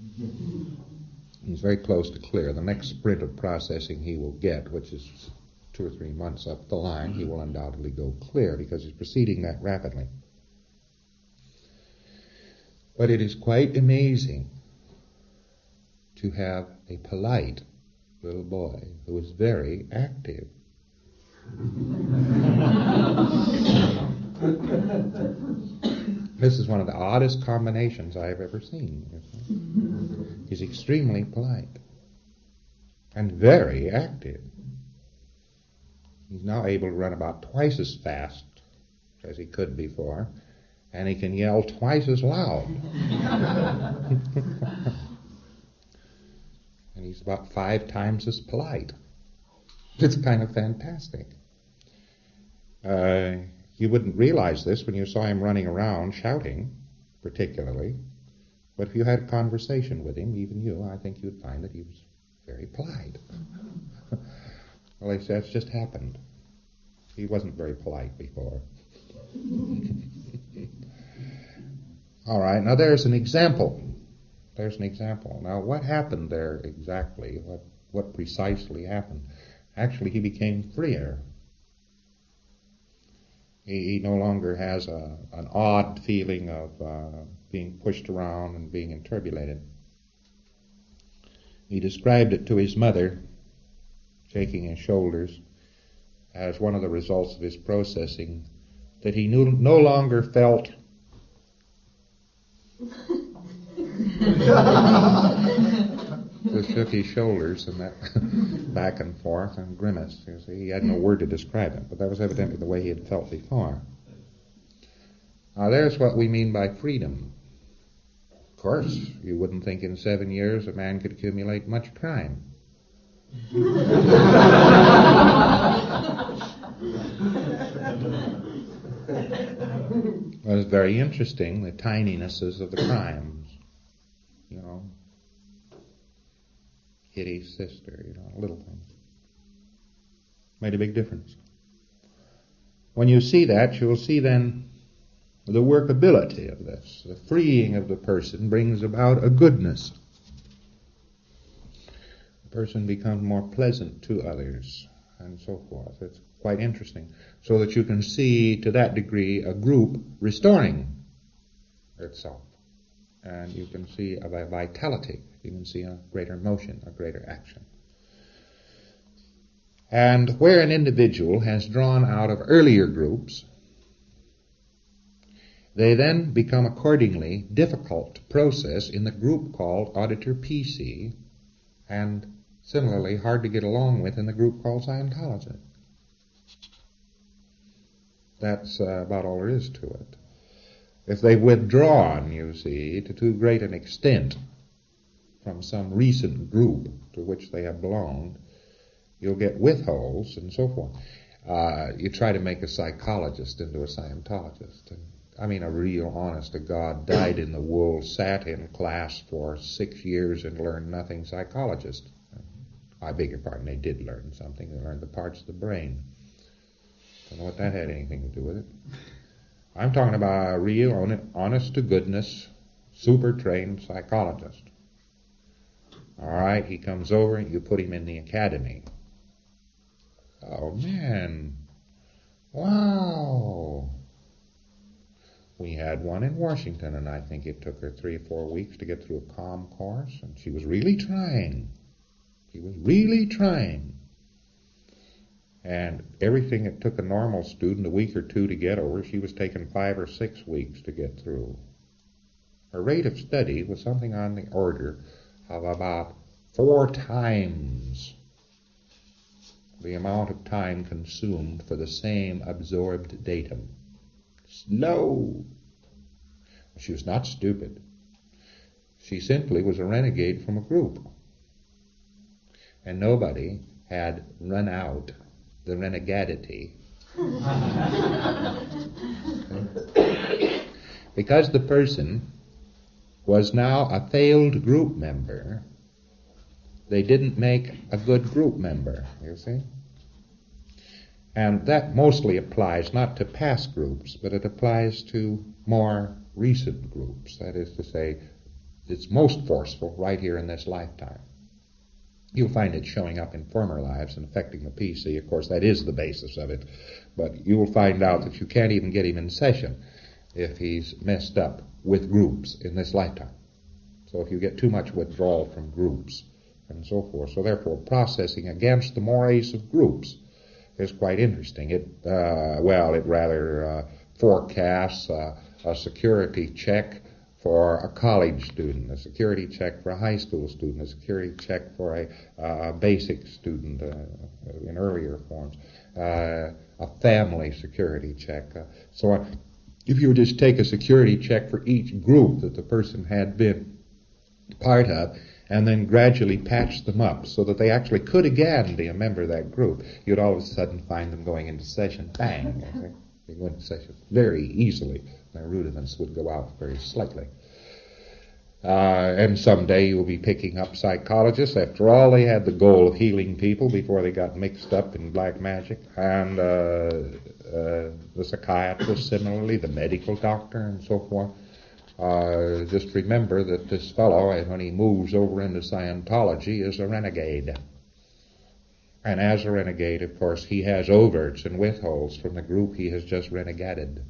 He's very close to clear. The next sprint of processing he will get, which is two or three months up the line, he will undoubtedly go clear because he's proceeding that rapidly. But it is quite amazing to have a polite little boy who is very active. This is one of the oddest combinations I've ever seen. He's extremely polite and very active. He's now able to run about twice as fast as he could before, and he can yell twice as loud. And he's about five times as polite. It's kind of fantastic. Uh, you wouldn't realize this when you saw him running around shouting, particularly. But if you had a conversation with him, even you, I think you'd find that he was very polite. Well, he says, that's just happened. He wasn't very polite before. All right, now there's an example. There's an example. Now, what happened there exactly? What what precisely happened? Actually, he became freer. He, he no longer has a, an odd feeling of uh, being pushed around and being interpolated. He described it to his mother, shaking his shoulders, as one of the results of his processing, that he knew, no longer felt just shook his shoulders and that back and forth and grimaced. You see, he had no word to describe it, but that was evidently the way he had felt before. Now there's what we mean by freedom. Of course, you wouldn't think in seven years a man could accumulate much crime. It was very interesting, the tininesses of the crimes. You know, Kitty's sister, you know, little things. Made a big difference. When you see that, you'll see then the workability of this. The freeing of the person brings about a goodness. The person becomes more pleasant to others, and so forth. It's quite interesting. So that you can see, to that degree, a group restoring itself. and you can see a vitality. You can see a greater motion, a greater action. And where an individual has drawn out of earlier groups, they then become accordingly difficult to process in the group called Auditor P C, and similarly hard to get along with in the group called Scientology. That's uh, about all there is to it. If they've withdrawn, you see, to too great an extent from some recent group to which they have belonged, you'll get withholds and so forth. Uh, you try to make a psychologist into a Scientologist. And, I mean, a real, honest-to-God, dyed-in-the-wool, sat in class for six years and learned nothing psychologist. I beg your pardon, they did learn something. They learned the parts of the brain. Don't know what that had anything to do with it. I'm talking about a real, honest-to-goodness, super-trained psychologist. All right, he comes over and you put him in the academy. Oh, man. Wow. We had one in Washington, and I think it took her three or four weeks to get through a comm course, and she was really trying. She was really trying. And everything it took a normal student a week or two to get over, she was taking five or six weeks to get through. Her rate of study was something on the order of about four times the amount of time consumed for the same absorbed datum. Slow. She was not stupid. She simply was a renegade from a group. And nobody had run out the renegadity. Because the person was now a failed group member, they didn't make a good group member, you see. And that mostly applies not to past groups, but it applies to more recent groups. That is to say, it's most forceful right here in this lifetime. You'll find it showing up in former lives and affecting the P C. Of course, that is the basis of it. But you will find out that you can't even get him in session if he's messed up with groups in this lifetime. So if you get too much withdrawal from groups and so forth. So therefore, processing against the mores of groups is quite interesting. It, uh, well, it rather uh, forecasts uh, a security check for a college student, a security check for a high school student, a security check for a uh, basic student uh, in earlier forms, uh, a family security check, uh, so on. If you would just take a security check for each group that the person had been part of, and then gradually patch them up so that they actually could again be a member of that group, you'd all of a sudden find them going into session, bang, they go into session very easily. Their rudiments would go out very slightly. Uh, and someday you'll be picking up psychologists. After all, they had the goal of healing people before they got mixed up in black magic. And uh, uh, the psychiatrist, similarly, the medical doctor, and so forth. Uh, just remember that this fellow, when he moves over into Scientology, is a renegade. And as a renegade, of course, he has overts and withholds from the group he has just renegaded.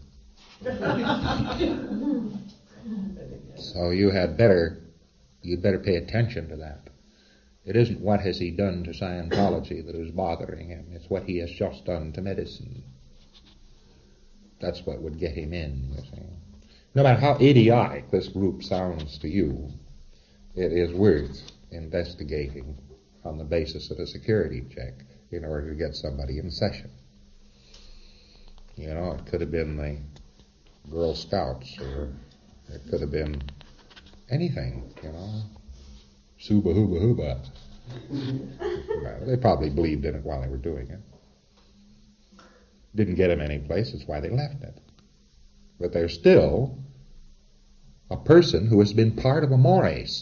So you had better, you'd better pay attention to that. It isn't what has he done to Scientology that is bothering him. It's what he has just done to medicine. That's what would get him in, you see. No matter how idiotic this group sounds to you, it is worth investigating on the basis of a security check in order to get somebody in session. You know, it could have been the Girl Scouts, or it could have been anything, you know. Suba hooba hooba. Well, they probably believed in it while they were doing it. Didn't get them any place, that's why they left it. But they're still a person who has been part of a mores.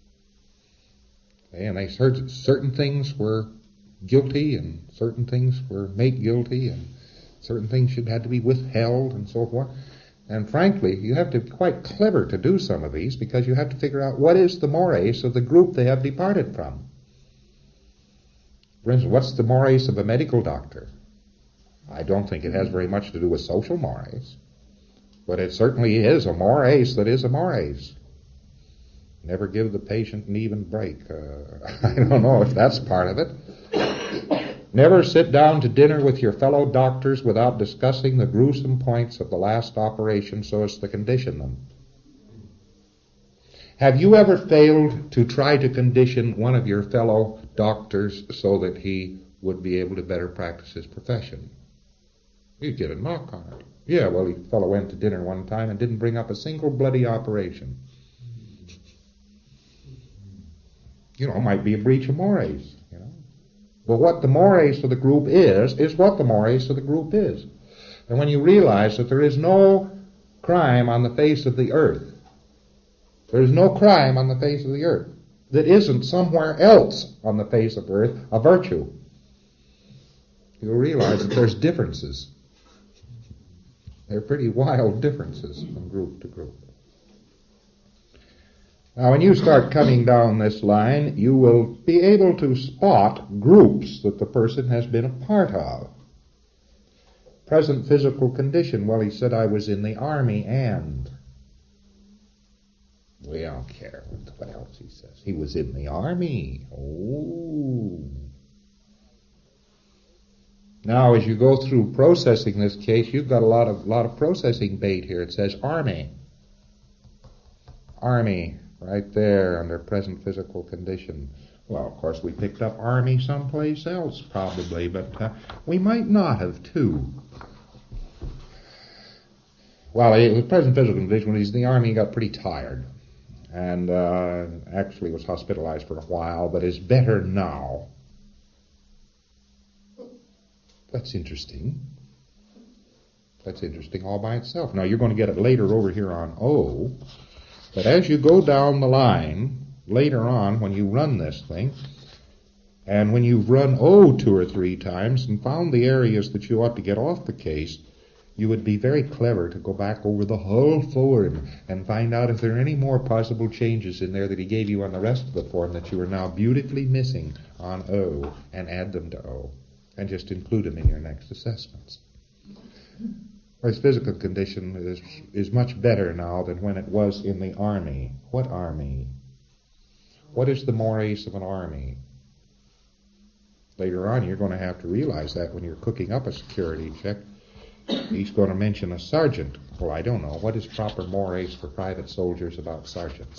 And they heard certain things were guilty, and certain things were made guilty, and certain things should had to be withheld, and so forth. And frankly, you have to be quite clever to do some of these, because you have to figure out what is the mores of the group they have departed from. For instance, what's the mores of a medical doctor? I don't think it has very much to do with social mores, but it certainly is a mores that is a mores. Never give the patient an even break. Uh, I don't know if that's part of it. Never sit down to dinner with your fellow doctors without discussing the gruesome points of the last operation so as to condition them. Have you ever failed to try to condition one of your fellow doctors so that he would be able to better practice his profession? You get a knock on it. Yeah, well, the fellow went to dinner one time and didn't bring up a single bloody operation. You know, it might be a breach of mores, you know. But what the mores of the group is, is what the mores of the group is. And when you realize that there is no crime on the face of the earth, there is no crime on the face of the earth that isn't somewhere else on the face of earth a virtue, you'll realize that there's differences. They're pretty wild differences from group to group. Now, when you start coming down this line, you will be able to spot groups that the person has been a part of. Present physical condition. Well, he said, I was in the army and... We don't care what else he says. He was in the army. Oh. Now, as you go through processing this case, you've got a lot of lot of processing bait here. It says army. Army, right there under present physical condition. Well, of course, we picked up army someplace else, probably, but uh, we might not have, too. Well, it was present physical condition. When he's in the army, he got pretty tired. And uh, actually was hospitalized for a while, but is better now. That's interesting. That's interesting all by itself. Now, you're going to get it later over here on O, but as you go down the line, later on, when you run this thing, and when you've run O two or three times and found the areas that you ought to get off the case, you would be very clever to go back over the whole form and find out if there are any more possible changes in there that he gave you on the rest of the form that you are now beautifully missing on O, and add them to O, and just include them in your next assessments. His physical condition is, is much better now than when it was in the army. What army? What is the mores of an army? Later on, you're going to have to realize that when you're cooking up a security check. He's going to mention a sergeant. Well, I don't know. What is proper mores for private soldiers about sergeants?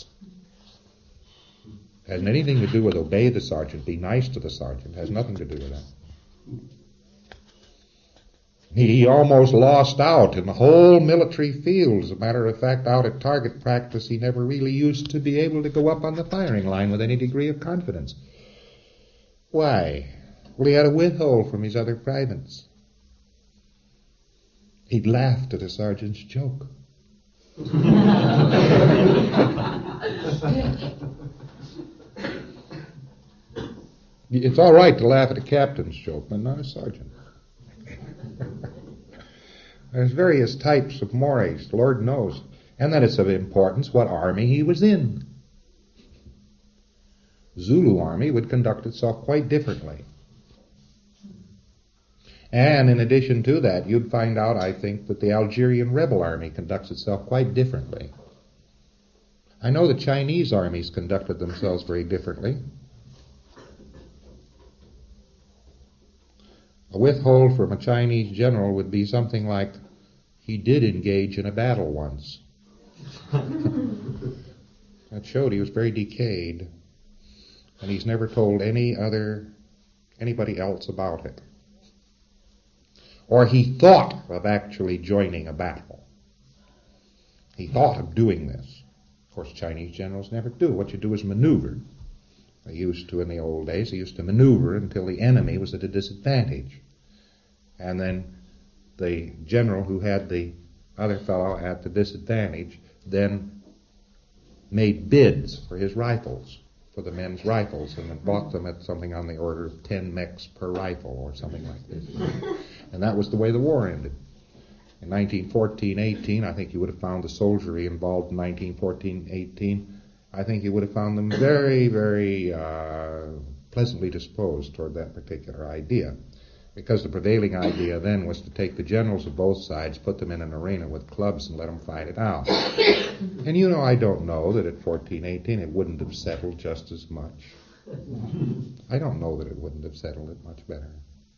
Hasn't anything to do with obey the sergeant, be nice to the sergeant. Has nothing to do with that. He almost lost out in the whole military field. As a matter of fact, out at target practice, he never really used to be able to go up on the firing line with any degree of confidence. Why? Well, he had a withhold from his other privates. He'd laughed at a sergeant's joke. It's all right to laugh at a captain's joke, but not a sergeant. There's various types of mores, Lord knows. And that it's of importance what army he was in. Zulu army would conduct itself quite differently. And in addition to that, you'd find out, I think, that the Algerian rebel army conducts itself quite differently. I know the Chinese armies conducted themselves very differently. A withhold from a Chinese general would be something like, he did engage in a battle once. That showed he was very decayed, and he's never told any other, anybody else about it. Or he thought of actually joining a battle. He thought of doing this. Of course, Chinese generals never do. What you do is maneuver. They used to in the old days. They used to maneuver until the enemy was at a disadvantage. And then the general who had the other fellow at the disadvantage then made bids for his rifles, for the men's rifles, and bought them at something on the order of ten mechs per rifle or something like this. And that was the way the war ended. In nineteen fourteen eighteen, I think you would have found the soldiery involved in nineteen fourteen eighteen. I think you would have found them very, very uh, pleasantly disposed toward that particular idea. Because the prevailing idea then was to take the generals of both sides, put them in an arena with clubs and let them fight it out. And you know, I don't know that at fourteen eighteen it wouldn't have settled just as much. I don't know that it wouldn't have settled it much better.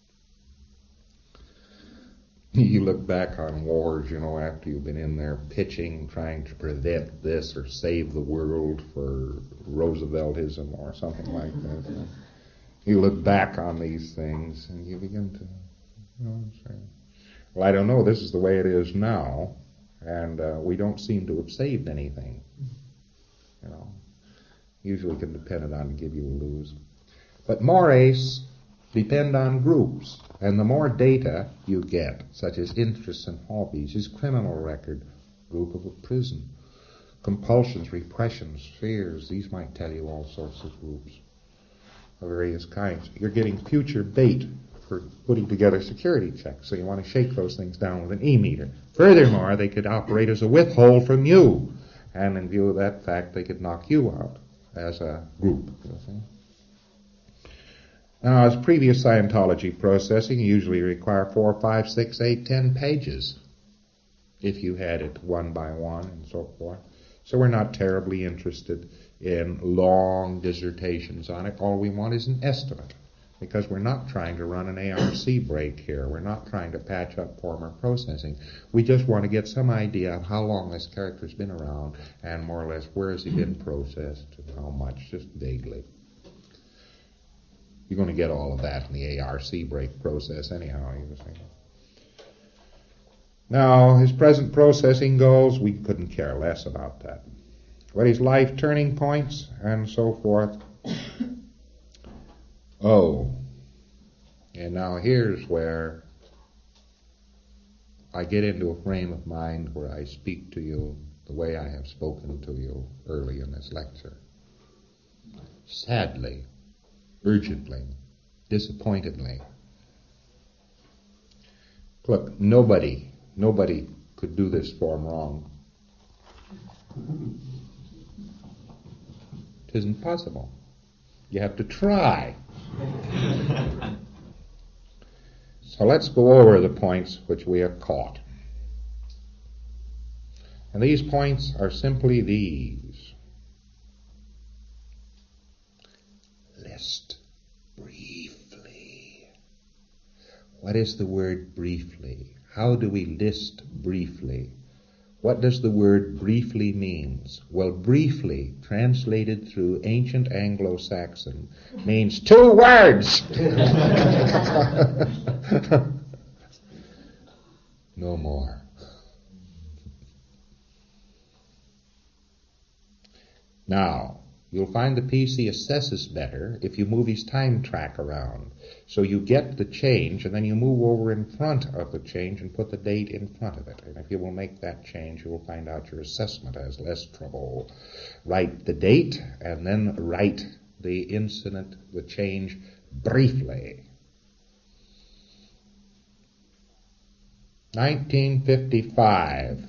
You look back on wars, you know, after you've been in there pitching, trying to prevent this or save the world for Rooseveltism or something like that. You look back on these things and you begin to, you know, say, well, I don't know, this is the way it is now, and uh, we don't seem to have saved anything. You know, usually can depend on give you or lose. But mores depend on groups, and the more data you get, such as interests and hobbies, his criminal record, group of a prison, compulsions, repressions, fears, these might tell you all sorts of groups of various kinds. You're getting future bait for putting together security checks, so you want to shake those things down with an E-meter. Furthermore, they could operate as a withhold from you, and in view of that fact, they could knock you out as a group. You see? Now, as previous Scientology processing usually require four, five, six, eight, ten pages if you had it one by one and so forth. So we're not terribly interested in long dissertations on it. All we want is an estimate, because we're not trying to run an A R C break here. We're not trying to patch up former processing. We just want to get some idea of how long this character's been around and more or less where has he been processed and how much, just vaguely. You're going to get all of that in the A R C break process anyhow. You see. Now, his present processing goals, we couldn't care less about that. What his life turning points and so forth. Oh, and now here's where I get into a frame of mind where I speak to you the way I have spoken to you early in this lecture. Sadly, urgently, disappointedly. Look, nobody, nobody could do this form wrong. It isn't possible. You have to try. So let's go over the points which we have caught. And these points are simply these. List briefly. What is the word briefly? How do we list briefly? What does the word briefly means? Well, briefly, translated through ancient Anglo-Saxon, means two words. No more. Now, you'll find the P C assesses better if you move his time track around. So you get the change, and then you move over in front of the change and put the date in front of it. And if you will make that change, you will find out your assessment has less trouble. Write the date, and then write the incident, the change, briefly. nineteen fifty-five.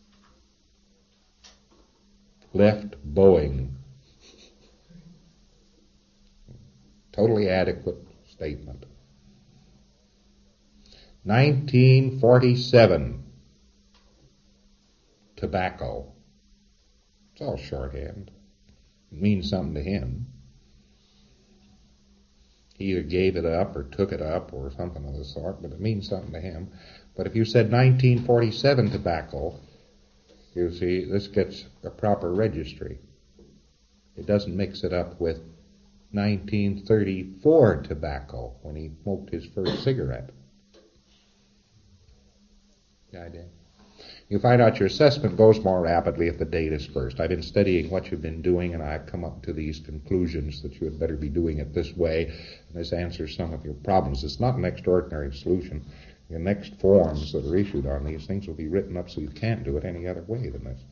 Left Boeing. Totally adequate statement. nineteen forty-seven. Tobacco. It's all shorthand. It means something to him. He either gave it up or took it up or something of the sort, but it means something to him. But if you said nineteen forty-seven tobacco, you see, this gets a proper registry. It doesn't mix it up with nineteen thirty-four tobacco when he smoked his first cigarette. The idea. You find out your assessment goes more rapidly if the date is first. I've been studying what you've been doing, and I've come up to these conclusions that you had better be doing it this way, and this answers some of your problems. It's not an extraordinary solution. The next forms that are issued on these things will be written up so you can't do it any other way than this.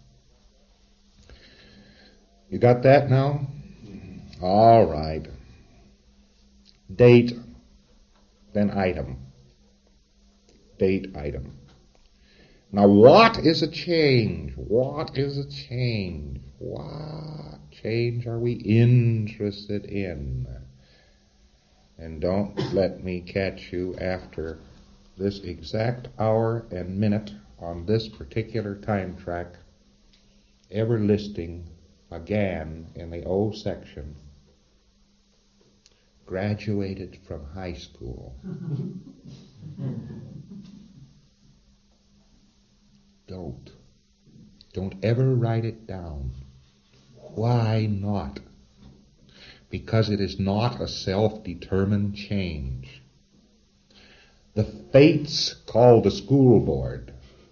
You got that now? All right. Date, then item. Date, item. Now, what is a change? What is a change? What change are we interested in? And don't let me catch you after this exact hour and minute on this particular time track ever listing again in the O section, graduated from high school. Don't. Don't ever write it down. Why not? Because it is not a self-determined change. The fates called the school board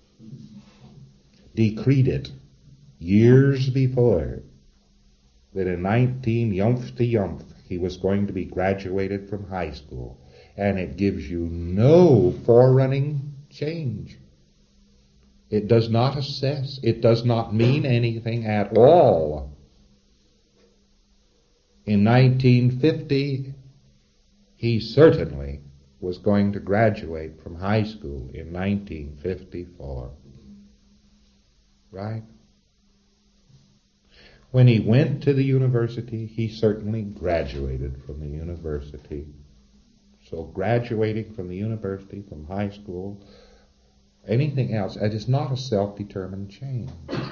decreed it years before that in nineteen yumph to yumph he was going to be graduated from high school. And it gives you no forerunning change. It does not assess. It does not mean anything at all. In nineteen fifty, he certainly was going to graduate from high school in nineteen fifty-four. Right? When he went to the university, he certainly graduated from the university. So graduating from the university, from high school, anything else, it is not a self-determined change.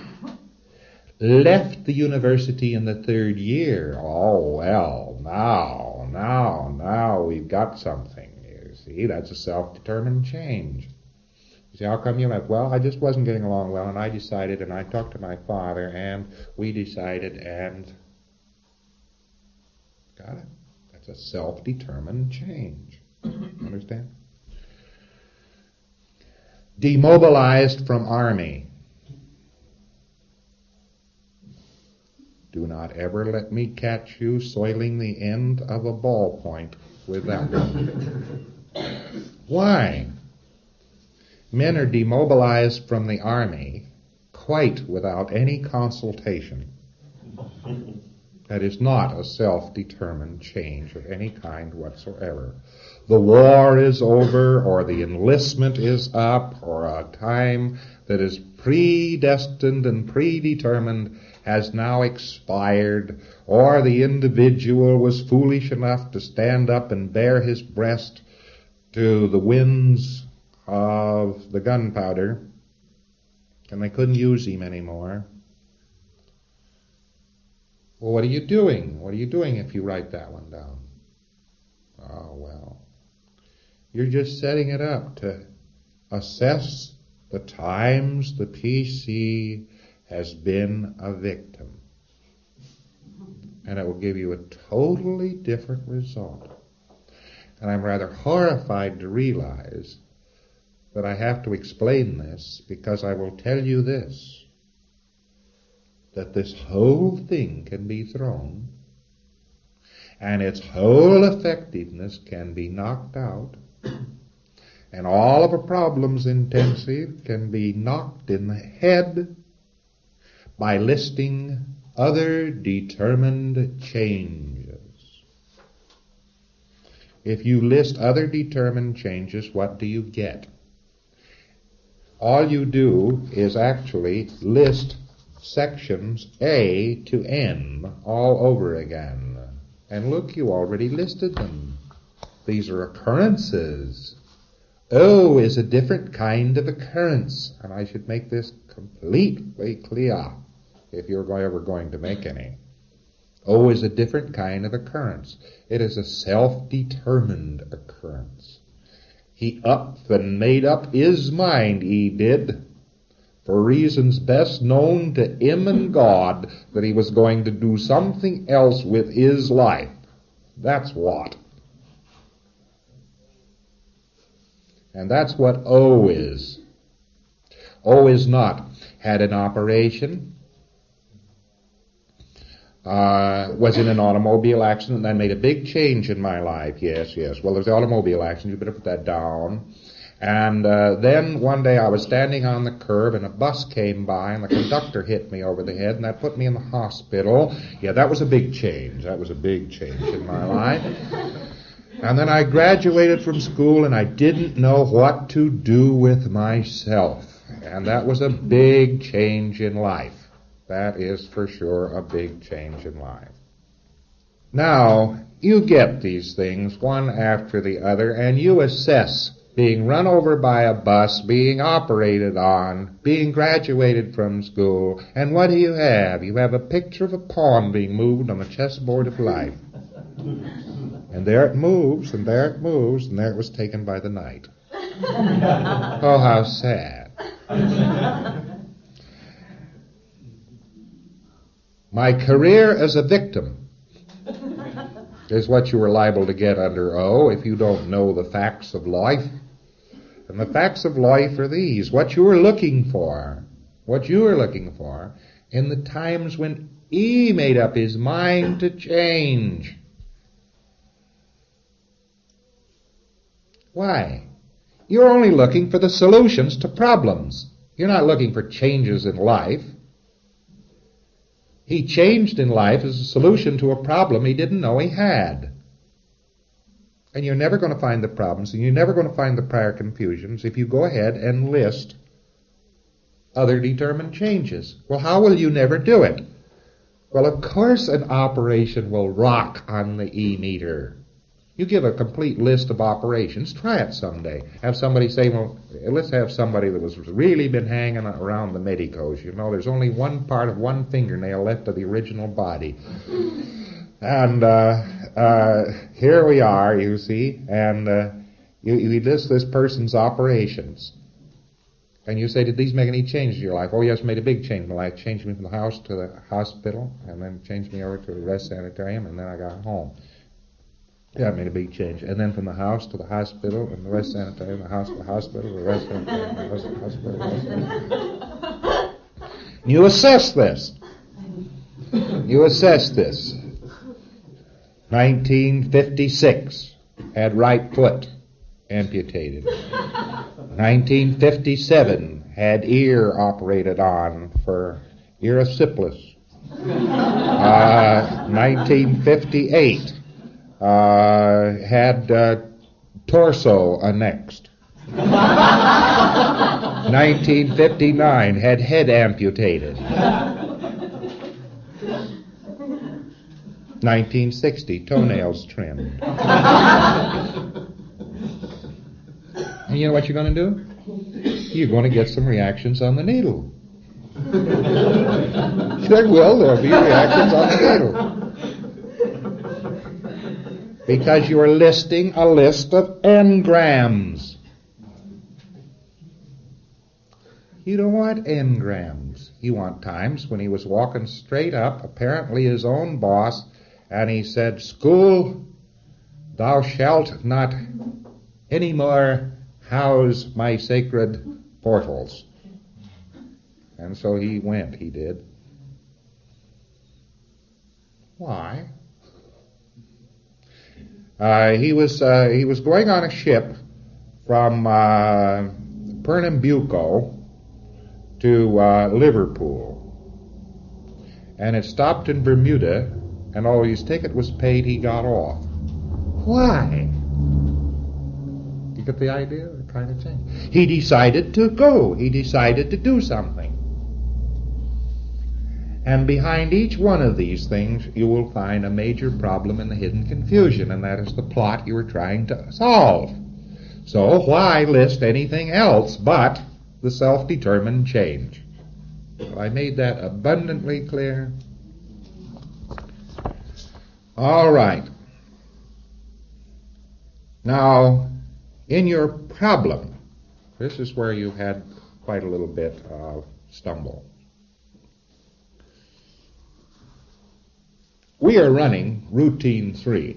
Left the university in the third year. Oh, well, now, now, now we've got something. You see, that's a self-determined change. You see, how come you left? Well, I just wasn't getting along well, and I decided, and I talked to my father, and we decided, and... Got it? That's a self-determined change. Understand? Demobilized from army. Do not ever let me catch you soiling the end of a ballpoint with that one. Why? Men are demobilized from the army quite without any consultation. That is not a self-determined change of any kind whatsoever. The war is over, or the enlistment is up, or a time that is predestined and predetermined has now expired, or the individual was foolish enough to stand up and bare his breast to the winds of the gunpowder, and they couldn't use him anymore. Well, what are you doing? What are you doing if you write that one down? Oh, well. You're just setting it up to assess the times the P C has been a victim. And it will give you a totally different result. And I'm rather horrified to realize that I have to explain this, because I will tell you this, that this whole thing can be thrown, and its whole effectiveness can be knocked out, and all of a problem's intensive can be knocked in the head by listing other determined changes. If you list other determined changes, what do you get? All you do is actually list sections A to N all over again. And look, you already listed them. These are occurrences. O is a different kind of occurrence, and I should make this completely clear if you're ever going to make any. O is a different kind of occurrence. It is a self-determined occurrence. He up and made up his mind, he did, for reasons best known to him and God, that he was going to do something else with his life. That's what. And that's what O is. O is not had an operation, uh, was in an automobile accident, and that made a big change in my life. Yes, yes. Well, there's the automobile accident. You better put that down. And uh, then one day I was standing on the curb, and a bus came by, and the conductor hit me over the head, and that put me in the hospital. Yeah, that was a big change. That was a big change in my life. And then I graduated from school, and I didn't know what to do with myself. And that was a big change in life. That is for sure a big change in life. Now, you get these things one after the other, and you assess being run over by a bus, being operated on, being graduated from school, and what do you have? You have a picture of a pawn being moved on the chessboard of life. And there it moves, and there it moves, and there it was taken by the night. Oh, how sad. My career as a victim is what you were liable to get under O if you don't know the facts of life. And the facts of life are these. What you were looking for, what you were looking for in the times when E made up his mind to change. Why? You're only looking for the solutions to problems. You're not looking for changes in life. He changed in life as a solution to a problem he didn't know he had. And you're never going to find the problems, and you're never going to find the prior confusions if you go ahead and list other determined changes. Well, how will you never do it? Well, of course an operation will rock on the E meter. You give a complete list of operations. Try it someday. Have somebody say, well, let's have somebody that was really been hanging around the medicos. You know, there's only one part of one fingernail left of the original body. And uh, uh, here we are, you see, and uh, you, you list this person's operations. And you say, did these make any changes in your life? Oh, yes, made a big change in my life. Changed me from the house to the hospital, and then changed me over to the rest sanitarium, and then I got home. Yeah, I made a big change. And then from the house to the hospital, and the rest sanitarium, the house to the hospital, the rest sanitarium, the house to the hospital, the rest sanitarium. You assess this. You assess this. nineteen fifty-six, had right foot amputated. nineteen fifty-seven, had ear operated on for erysipelas. Uh, nineteen fifty-eight, uh, had uh, torso annexed. nineteen fifty-nine, had head amputated. nineteen sixty, toenails trimmed. And you know what you're going to do? You're going to get some reactions on the needle. There will, there'll be reactions on the needle. Because you are listing a list of engrams. You don't want engrams. You want times when he was walking straight up, apparently his own boss, and he said, "School, thou shalt not any more house my sacred portals." And so he went, he did. Why? Uh, he was uh, he was going on a ship from uh, Pernambuco to uh, Liverpool, and it stopped in Bermuda. And although his ticket was paid, he got off. Why? You get the idea? The kind of change. He decided to go. He decided to do something. And behind each one of these things, you will find a major problem in the hidden confusion, and that is the plot you were trying to solve. So why list anything else but the self-determined change? Well, I made that abundantly clear. All right. Now, in your problem, this is where you had quite a little bit of stumble. We are running routine three.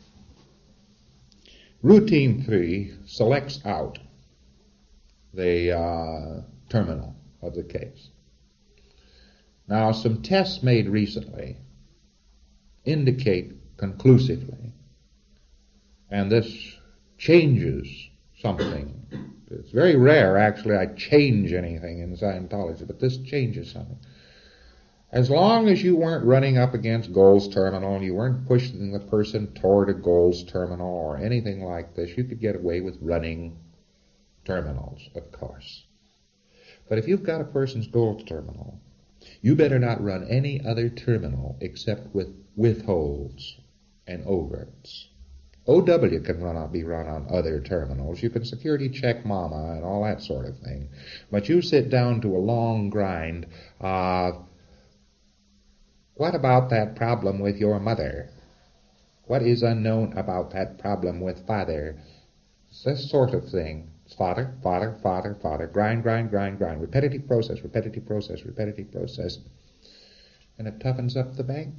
Routine three selects out the uh, terminal of the case. Now, some tests made recently indicate conclusively, and this changes something. It's very rare, actually, I change anything in Scientology, but this changes something. As long as you weren't running up against Gold's terminal and you weren't pushing the person toward a Gold's terminal or anything like this, you could get away with running terminals, of course. But if you've got a person's Gold's terminal, you better not run any other terminal except with withholds. and overts. O W can run on, be run on other terminals. You can security check mama and all that sort of thing. But you sit down to a long grind of, what about that problem with your mother? What is unknown about that problem with father? It's this sort of thing. It's father, father, father, father. Grind, grind, grind, grind. Repetitive process, repetitive process, repetitive process. And it toughens up the bank.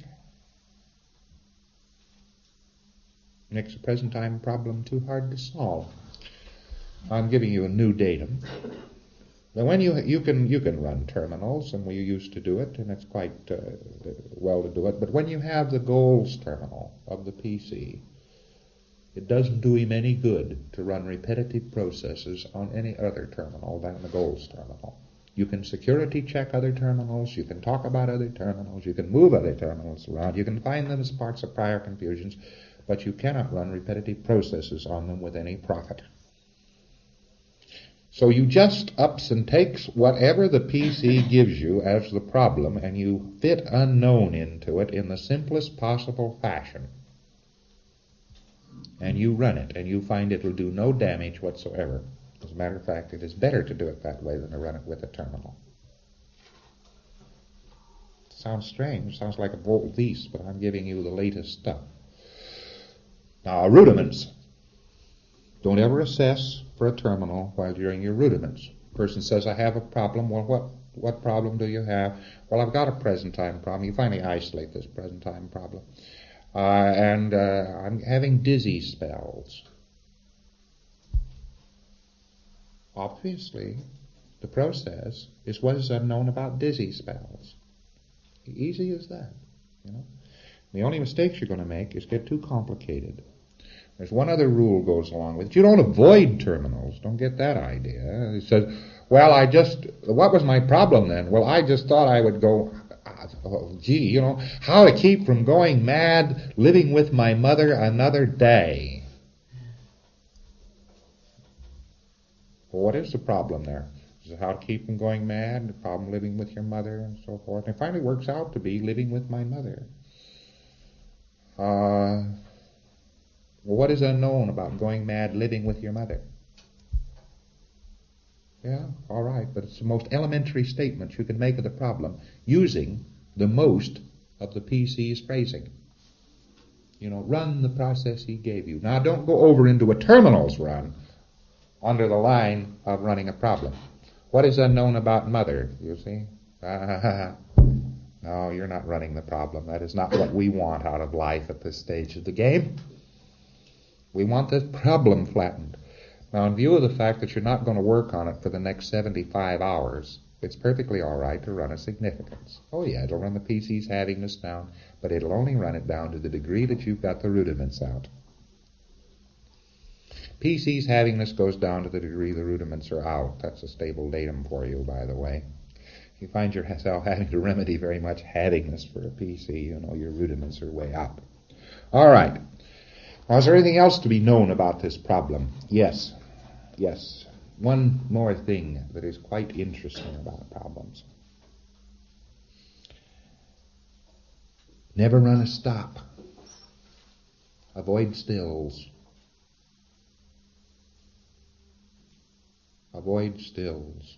Makes the present time problem too hard to solve. I'm giving you a new datum. But when you you can you can run terminals, and we used to do it, and it's quite uh, well to do it. But when you have the goals terminal of the P C, it doesn't do him any good to run repetitive processes on any other terminal than the goals terminal. You can security check other terminals, you can talk about other terminals, you can move other terminals around, you can find them as parts of prior confusions, but you cannot run repetitive processes on them with any profit. So you just ups and takes whatever the P C gives you as the problem, and you fit unknown into it in the simplest possible fashion. And you run it, and you find it'll do no damage whatsoever. As a matter of fact, it is better to do it that way than to run it with a terminal. Sounds strange, sounds like a bold beast, but I'm giving you the latest stuff. Now, rudiments. Don't ever assess for a terminal while doing your rudiments. Person says, I have a problem. Well, what, what problem do you have? Well, I've got a present time problem. You finally isolate this present time problem. Uh, and uh, I'm having dizzy spells. Obviously, the process is what is unknown about dizzy spells. Easy as that, you know. The only mistakes you're going to make is get too complicated. There's one other rule goes along with it. You don't avoid terminals. Don't get that idea. He says, well, I just, what was my problem then? Well, I just thought I would go, oh, gee, you know, how to keep from going mad living with my mother another day. Well, what is the problem there? Is it how to keep from going mad, the problem living with your mother and so forth? And it finally works out to be living with my mother. Uh... Well, what is unknown about going mad living with your mother? Yeah, all right, but it's the most elementary statement you can make of the problem using the most of the P C's phrasing. You know, run the process he gave you. Now, don't go over into a terminals run under the line of running a problem. What is unknown about mother, you see? Uh, no, you're not running the problem. That is not what we want out of life at this stage of the game. We want this problem flattened. Now, in view of the fact that you're not going to work on it for the next seventy-five hours, it's perfectly all right to run a significance. Oh yeah, it'll run the P C's havingness down, but it'll only run it down to the degree that you've got the rudiments out. P C's havingness goes down to the degree the rudiments are out. That's a stable datum for you, by the way. If you find yourself having to remedy very much havingness for a P C, you know your rudiments are way up. All right. Now, is there anything else to be known about this problem? Yes. Yes. One more thing that is quite interesting about problems. Never run a stop. Avoid stills. Avoid stills.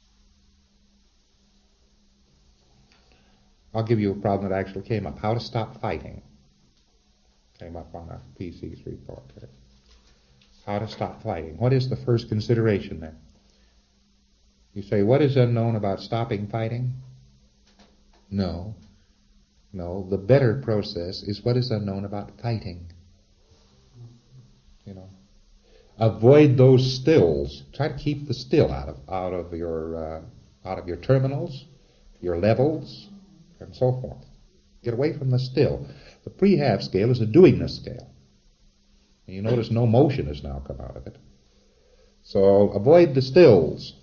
I'll give you a problem that actually came up. How to stop fighting. Came up on a P C's report there. How to stop fighting. What is the first consideration there? You say, what is unknown about stopping fighting? No. No, the better process is what is unknown about fighting. You know. Avoid those stills. Try to keep the still out of out of your uh, out of your terminals, your levels, and so forth. Get away from the still. The pre-half scale is a doingness scale. And you notice no motion has now come out of it. So avoid the stills.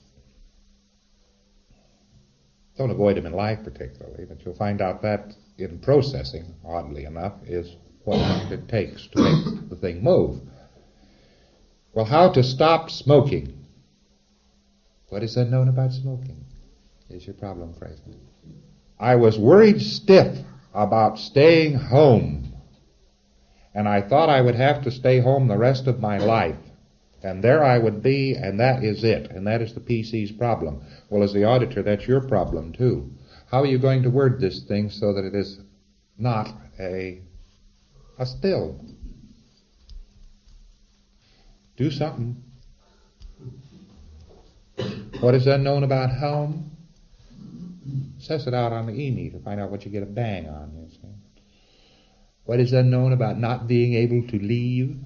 Don't avoid them in life particularly, but you'll find out that in processing, oddly enough, is what it takes to make the thing move. Well, how to stop smoking? What is unknown about smoking? Is your problem phrasing. I was worried stiff about staying home. and I thought I would have to stay home the rest of my life. And there I would be, and that is it. And that is the P C's problem. Well, as the auditor, that's your problem, too. How are you going to word this thing so that it is not a, a still? Do something. What is unknown about home? Suss it out on the E M E to find out what you get a bang on. You see. What is unknown about not being able to leave?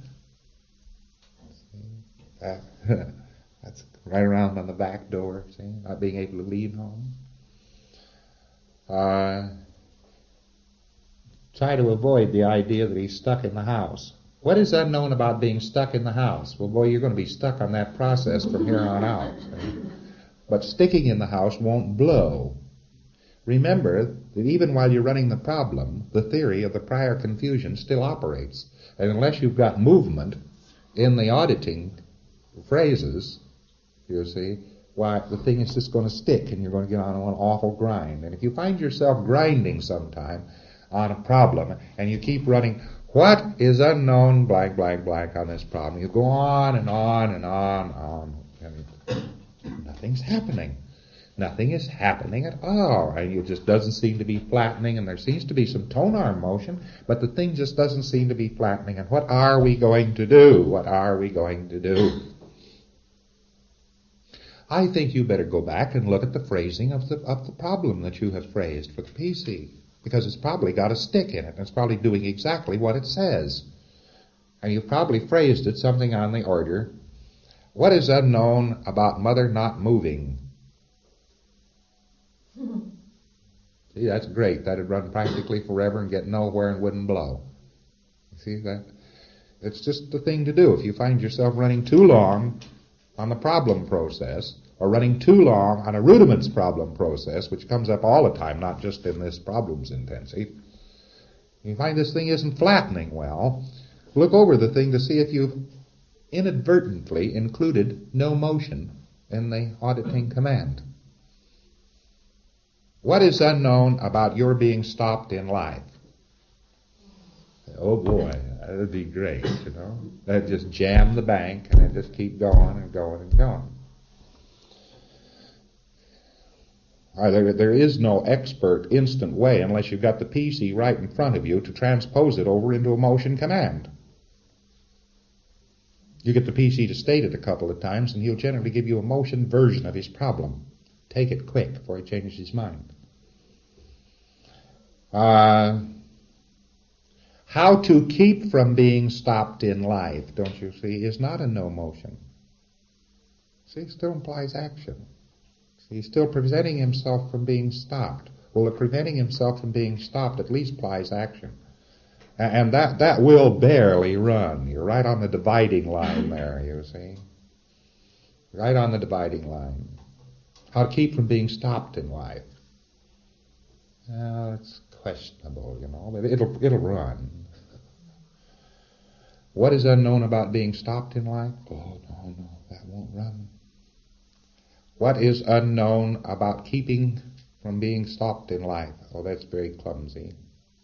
That, that's right around on the back door, see? Not being able to leave home. Uh, try to avoid the idea that he's stuck in the house. What is unknown about being stuck in the house? Well, boy, you're going to be stuck on that process from here on out. See? But sticking in the house won't blow. Remember that even while you're running the problem, the theory of the prior confusion still operates. And unless you've got movement in the auditing phrases, you see, why, the thing is just going to stick and you're going to get on an awful grind. And if you find yourself grinding sometime on a problem and you keep running, what is unknown, blank, blank, blank on this problem? You go on and on and on and on, and nothing's happening. Nothing is happening at all. And it just doesn't seem to be flattening, and there seems to be some tone arm motion, but the thing just doesn't seem to be flattening. And what are we going to do? What are we going to do? I think you better go back and look at the phrasing of the of the problem that you have phrased for the P C, because it's probably got a stick in it, and it's probably doing exactly what it says. And you've probably phrased it something on the order, what is unknown about mother not moving? See, that's great. That'd run practically forever and get nowhere and wouldn't blow. You see that? It's just the thing to do. If you find yourself running too long on the problem process, or running too long on a rudiments problem process, which comes up all the time, not just in this problems intensive, you find this thing isn't flattening well, look over the thing to see if you've inadvertently included no motion in the auditing command. What is unknown about your being stopped in life? Oh boy, that'd be great, you know. That'd just jam the bank and then just keep going and going and going. Uh, there, there is no expert instant way unless you've got the P C right in front of you to transpose it over into a motion command. You get the P C to state it a couple of times and he'll generally give you a motion version of his problem. Take it quick before he changes his mind. Uh, how to keep from being stopped in life, don't you see, is not a no motion. See, it still implies action. See, he's still preventing himself from being stopped. Well, the preventing himself from being stopped at least implies action. And that, that will barely run. You're right on the dividing line there, you see. Right on the dividing line. How to keep from being stopped in life. Well, it's questionable, you know, but it'll, it'll run. What is unknown about being stopped in life? Oh, no, no, that won't run. What is unknown about keeping from being stopped in life? Oh, that's very clumsy.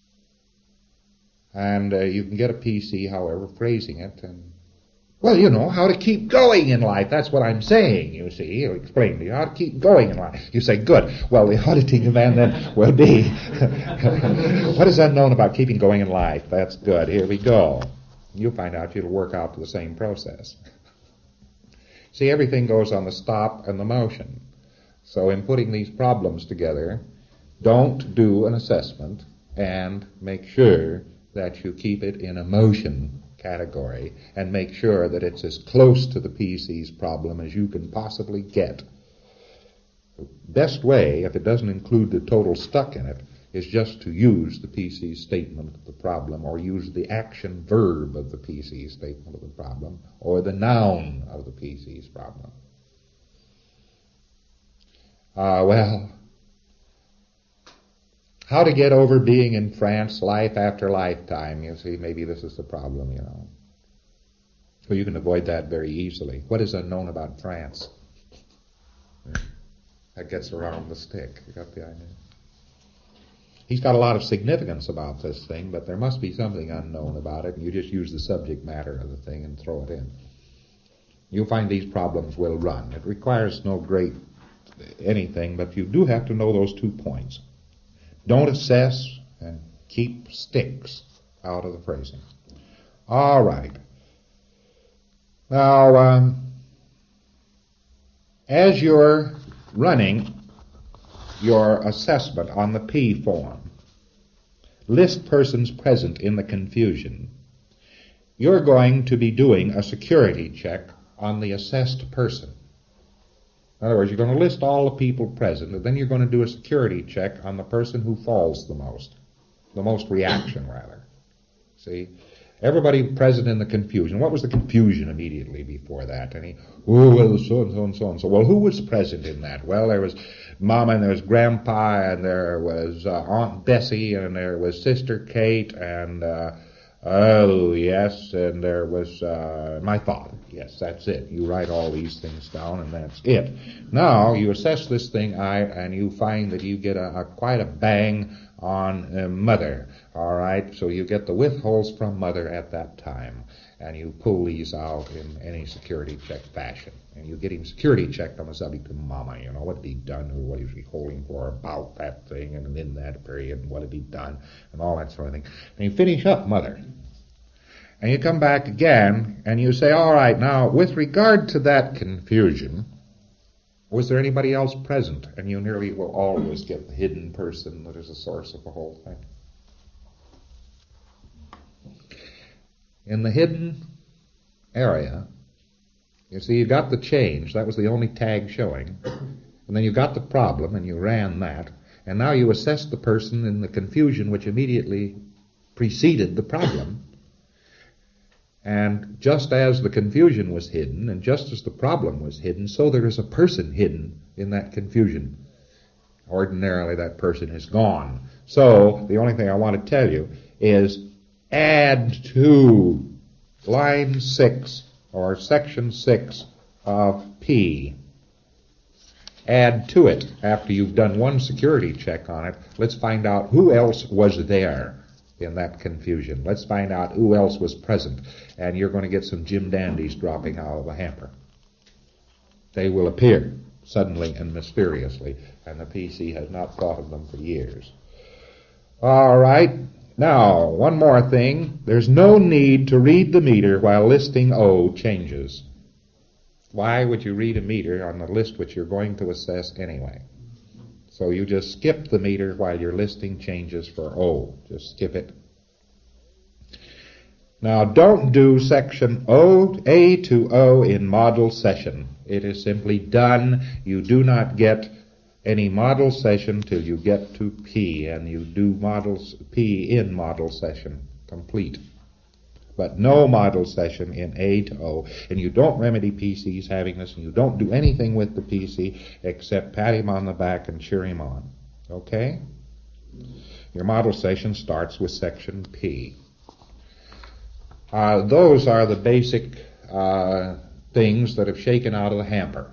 And uh, you can get a P C, however, phrasing it, and, well, you know, how to keep going in life. That's what I'm saying, you see. He'll explain to you how to keep going in life. You say, good. Well, the auditing command then will be, what is unknown about keeping going in life? That's good. Here we go. You'll find out it'll work out to the same process. See, everything goes on the stop and the motion. So in putting these problems together, don't do an assessment and make sure that you keep it in a motion category and make sure that it's as close to the P C's problem as you can possibly get. The best way, if it doesn't include the total stuck in it, is just to use the P C's statement of the problem, or use the action verb of the P C's statement of the problem, or the noun of the P C's problem. Uh, well, how to get over being in France life after lifetime. You see, maybe this is the problem, you know. Well, you can avoid that very easily. What is unknown about France? That gets around the stick. You got the idea? he's got a lot of significance about this thing, but there must be something unknown about it, and you just use the subject matter of the thing and throw it in. You'll find these problems will run. It requires no great anything, but you do have to know those two points. Don't assess, and keep sticks out of the phrasing. All right. Now, um, as you're running your assessment on the P form, list persons present in the confusion, you're going to be doing a security check on the assessed person. In other words, you're going to list all the people present, and then you're going to do a security check on the person who falls the most, the most reaction, rather. See? Everybody present in the confusion. What was the confusion immediately before that? And he, oh, well, so and so and so and so. Well, who was present in that? Well, there was Mama, and there was Grandpa, and there was uh, Aunt Bessie, and there was Sister Kate, and, uh, oh, yes, and there was uh, my father. Yes, that's it. You write all these things down, and that's it. Now, you assess this thing, I, and you find that you get a, a quite a bang on uh, Mother. All right, so you get the withholds from Mother at that time, and you pull these out in any security check fashion. And you get him security checked on the subject of Mama, you know, what had he done, or what he was withholding for about that thing, and in that period, and what had he done, and all that sort of thing. And you finish up Mother. And you come back again, and you say, all right, now, with regard to that confusion, was there anybody else present? And you nearly will always get the hidden person that is the source of the whole thing. In the hidden area, you see, you got the change. That was the only tag showing. And then you got the problem, and you ran that. And now you assess the person in the confusion which immediately preceded the problem. And just as the confusion was hidden, and just as the problem was hidden, so there is a person hidden in that confusion. Ordinarily, that person is gone. So, the only thing I want to tell you is add to line six, or section six of P. Add to it, after you've done one security check on it, let's find out who else was there in that confusion. Let's find out who else was present. And you're going to get some Jim Dandies dropping out of the hamper. They will appear suddenly and mysteriously, and the P C has not thought of them for years. All right. Now, one more thing. There's no need to read the meter while listing O changes. Why would you read a meter on the list which you're going to assess anyway? So you just skip the meter while your listing changes for O. Just skip it. Now, don't do section O, A to O in model session. It is simply done. You do not get any model session till you get to P, and you do models P in model session complete. But no model session in A to O. And you don't remedy P C's having this, and you don't do anything with the P C except pat him on the back and cheer him on. Okay? Your model session starts with section P. Uh, those are the basic uh, things that have shaken out of the hamper.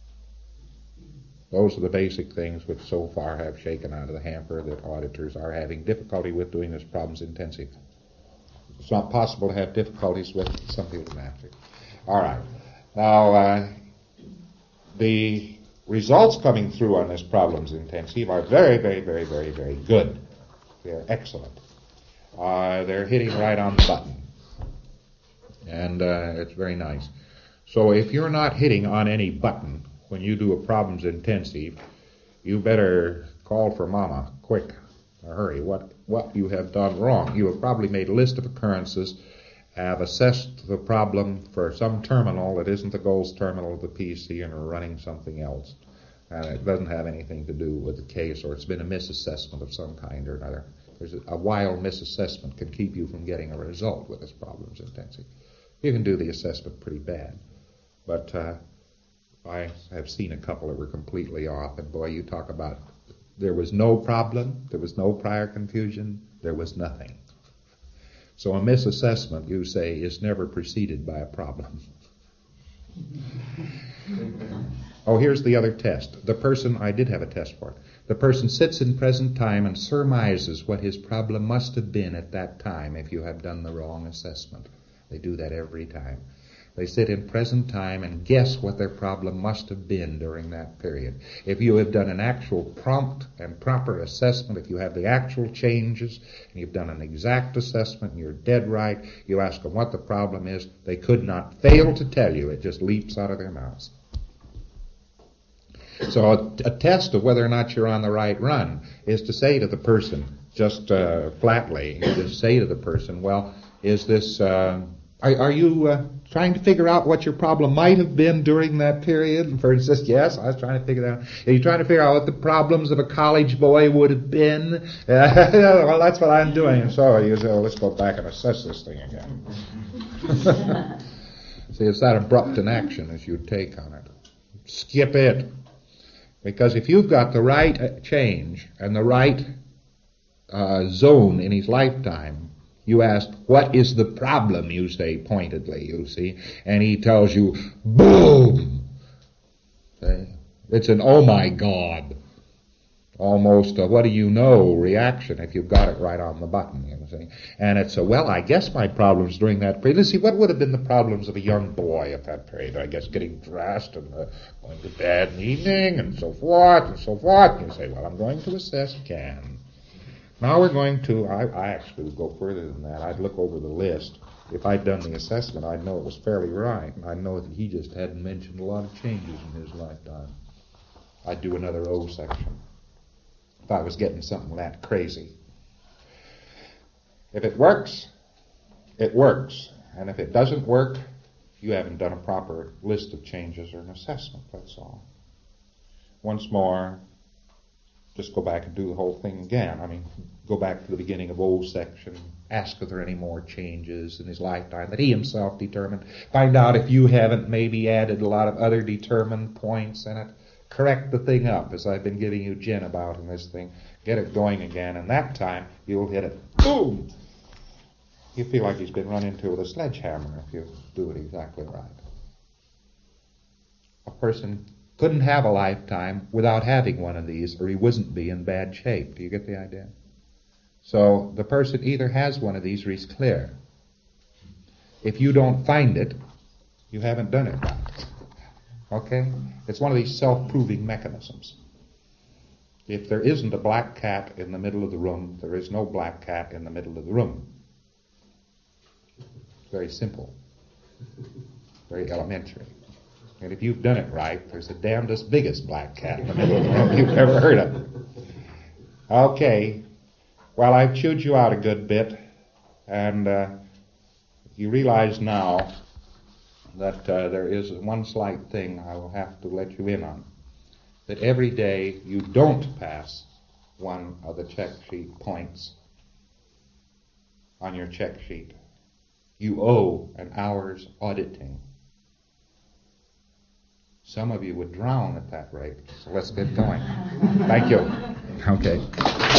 Those are the basic things which so far have shaken out of the hamper that auditors are having difficulty with doing this problems intensive. It's not possible to have difficulties with something dramatic. All right. Now, uh, the results coming through on this problems intensive are very, very, very, very, very good. They're excellent. Uh, they're hitting right on the button. And uh, it's very nice. So if you're not hitting on any button when you do a problems intensive, you better call for Mama quick. Hurry, what what you have done wrong. You have probably made a list of occurrences, have assessed the problem for some terminal that isn't the goals terminal of the P C, and are running something else. And it doesn't have anything to do with the case, or it's been a misassessment of some kind or another. There's a, a wild misassessment can keep you from getting a result with this problems intensive. You can do the assessment pretty bad. But uh, I have seen a couple that were completely off, and boy, you talk about there was no problem, there was no prior confusion, there was nothing. So a misassessment, you say, is never preceded by a problem. Oh, here's the other test. The person, I did have a test for it. The person sits in present time and surmises what his problem must have been at that time if you have done the wrong assessment. They do that every time. They sit in present time and guess what their problem must have been during that period. If you have done an actual prompt and proper assessment, if you have the actual changes, and you've done an exact assessment and you're dead right, you ask them what the problem is, they could not fail to tell you. It just leaps out of their mouths. So a, a test of whether or not you're on the right run is to say to the person, just uh, flatly, just say to the person, well, is this... Uh, Are, are you uh, trying to figure out what your problem might have been during that period? And the person says, yes, I was trying to figure that out. Are you trying to figure out what the problems of a college boy would have been? Uh, well, that's what I'm doing. And so you say, well, let's go back and assess this thing again. See, it's that abrupt an action as you take on it. Skip it. Because if you've got the right change and the right uh, zone in his lifetime, you ask, what is the problem, you say pointedly, you see, and he tells you, boom! See? It's an oh my God, almost a what do you know reaction if you've got it right on the button, you see. And it's a, well, I guess my problems during that period, let's see, what would have been the problems of a young boy at that period? I guess getting dressed and uh, going to bed in the evening and so forth and so forth. And you say, well, I'm going to assess Ken. Now we're going to, I, I actually would go further than that. I'd look over the list. If I'd done the assessment, I'd know it was fairly right. And I'd know that he just hadn't mentioned a lot of changes in his lifetime. I'd do another O section if I was getting something that crazy. If it works, it works. And if it doesn't work, you haven't done a proper list of changes or an assessment, that's all. Once more, just go back and do the whole thing again. I mean, go back to the beginning of O section, ask if there are any more changes in his lifetime that he himself determined. Find out if you haven't maybe added a lot of other determined points in it. Correct the thing up, as I've been giving you gin about in this thing. Get it going again, and that time you'll hit it. Boom! You feel like he's been run into with a sledgehammer if you do it exactly right. A person couldn't have a lifetime without having one of these, or he wouldn't be in bad shape. Do you get the idea? So the person either has one of these or he's clear. If you don't find it, you haven't done it right. Okay? It's one of these self-proving mechanisms. If there isn't a black cat in the middle of the room, there is no black cat in the middle of the room. Very simple. Very elementary. And if you've done it right, there's the damnedest biggest black cat in the middle of the room you've ever heard of. Okay. Well, I've chewed you out a good bit, and uh, you realize now that uh, there is one slight thing I will have to let you in on. That every day you don't pass one of the check sheet points on your check sheet, you owe an hour's auditing. Some of you would drown at that rate, so let's get going. Thank you. Okay.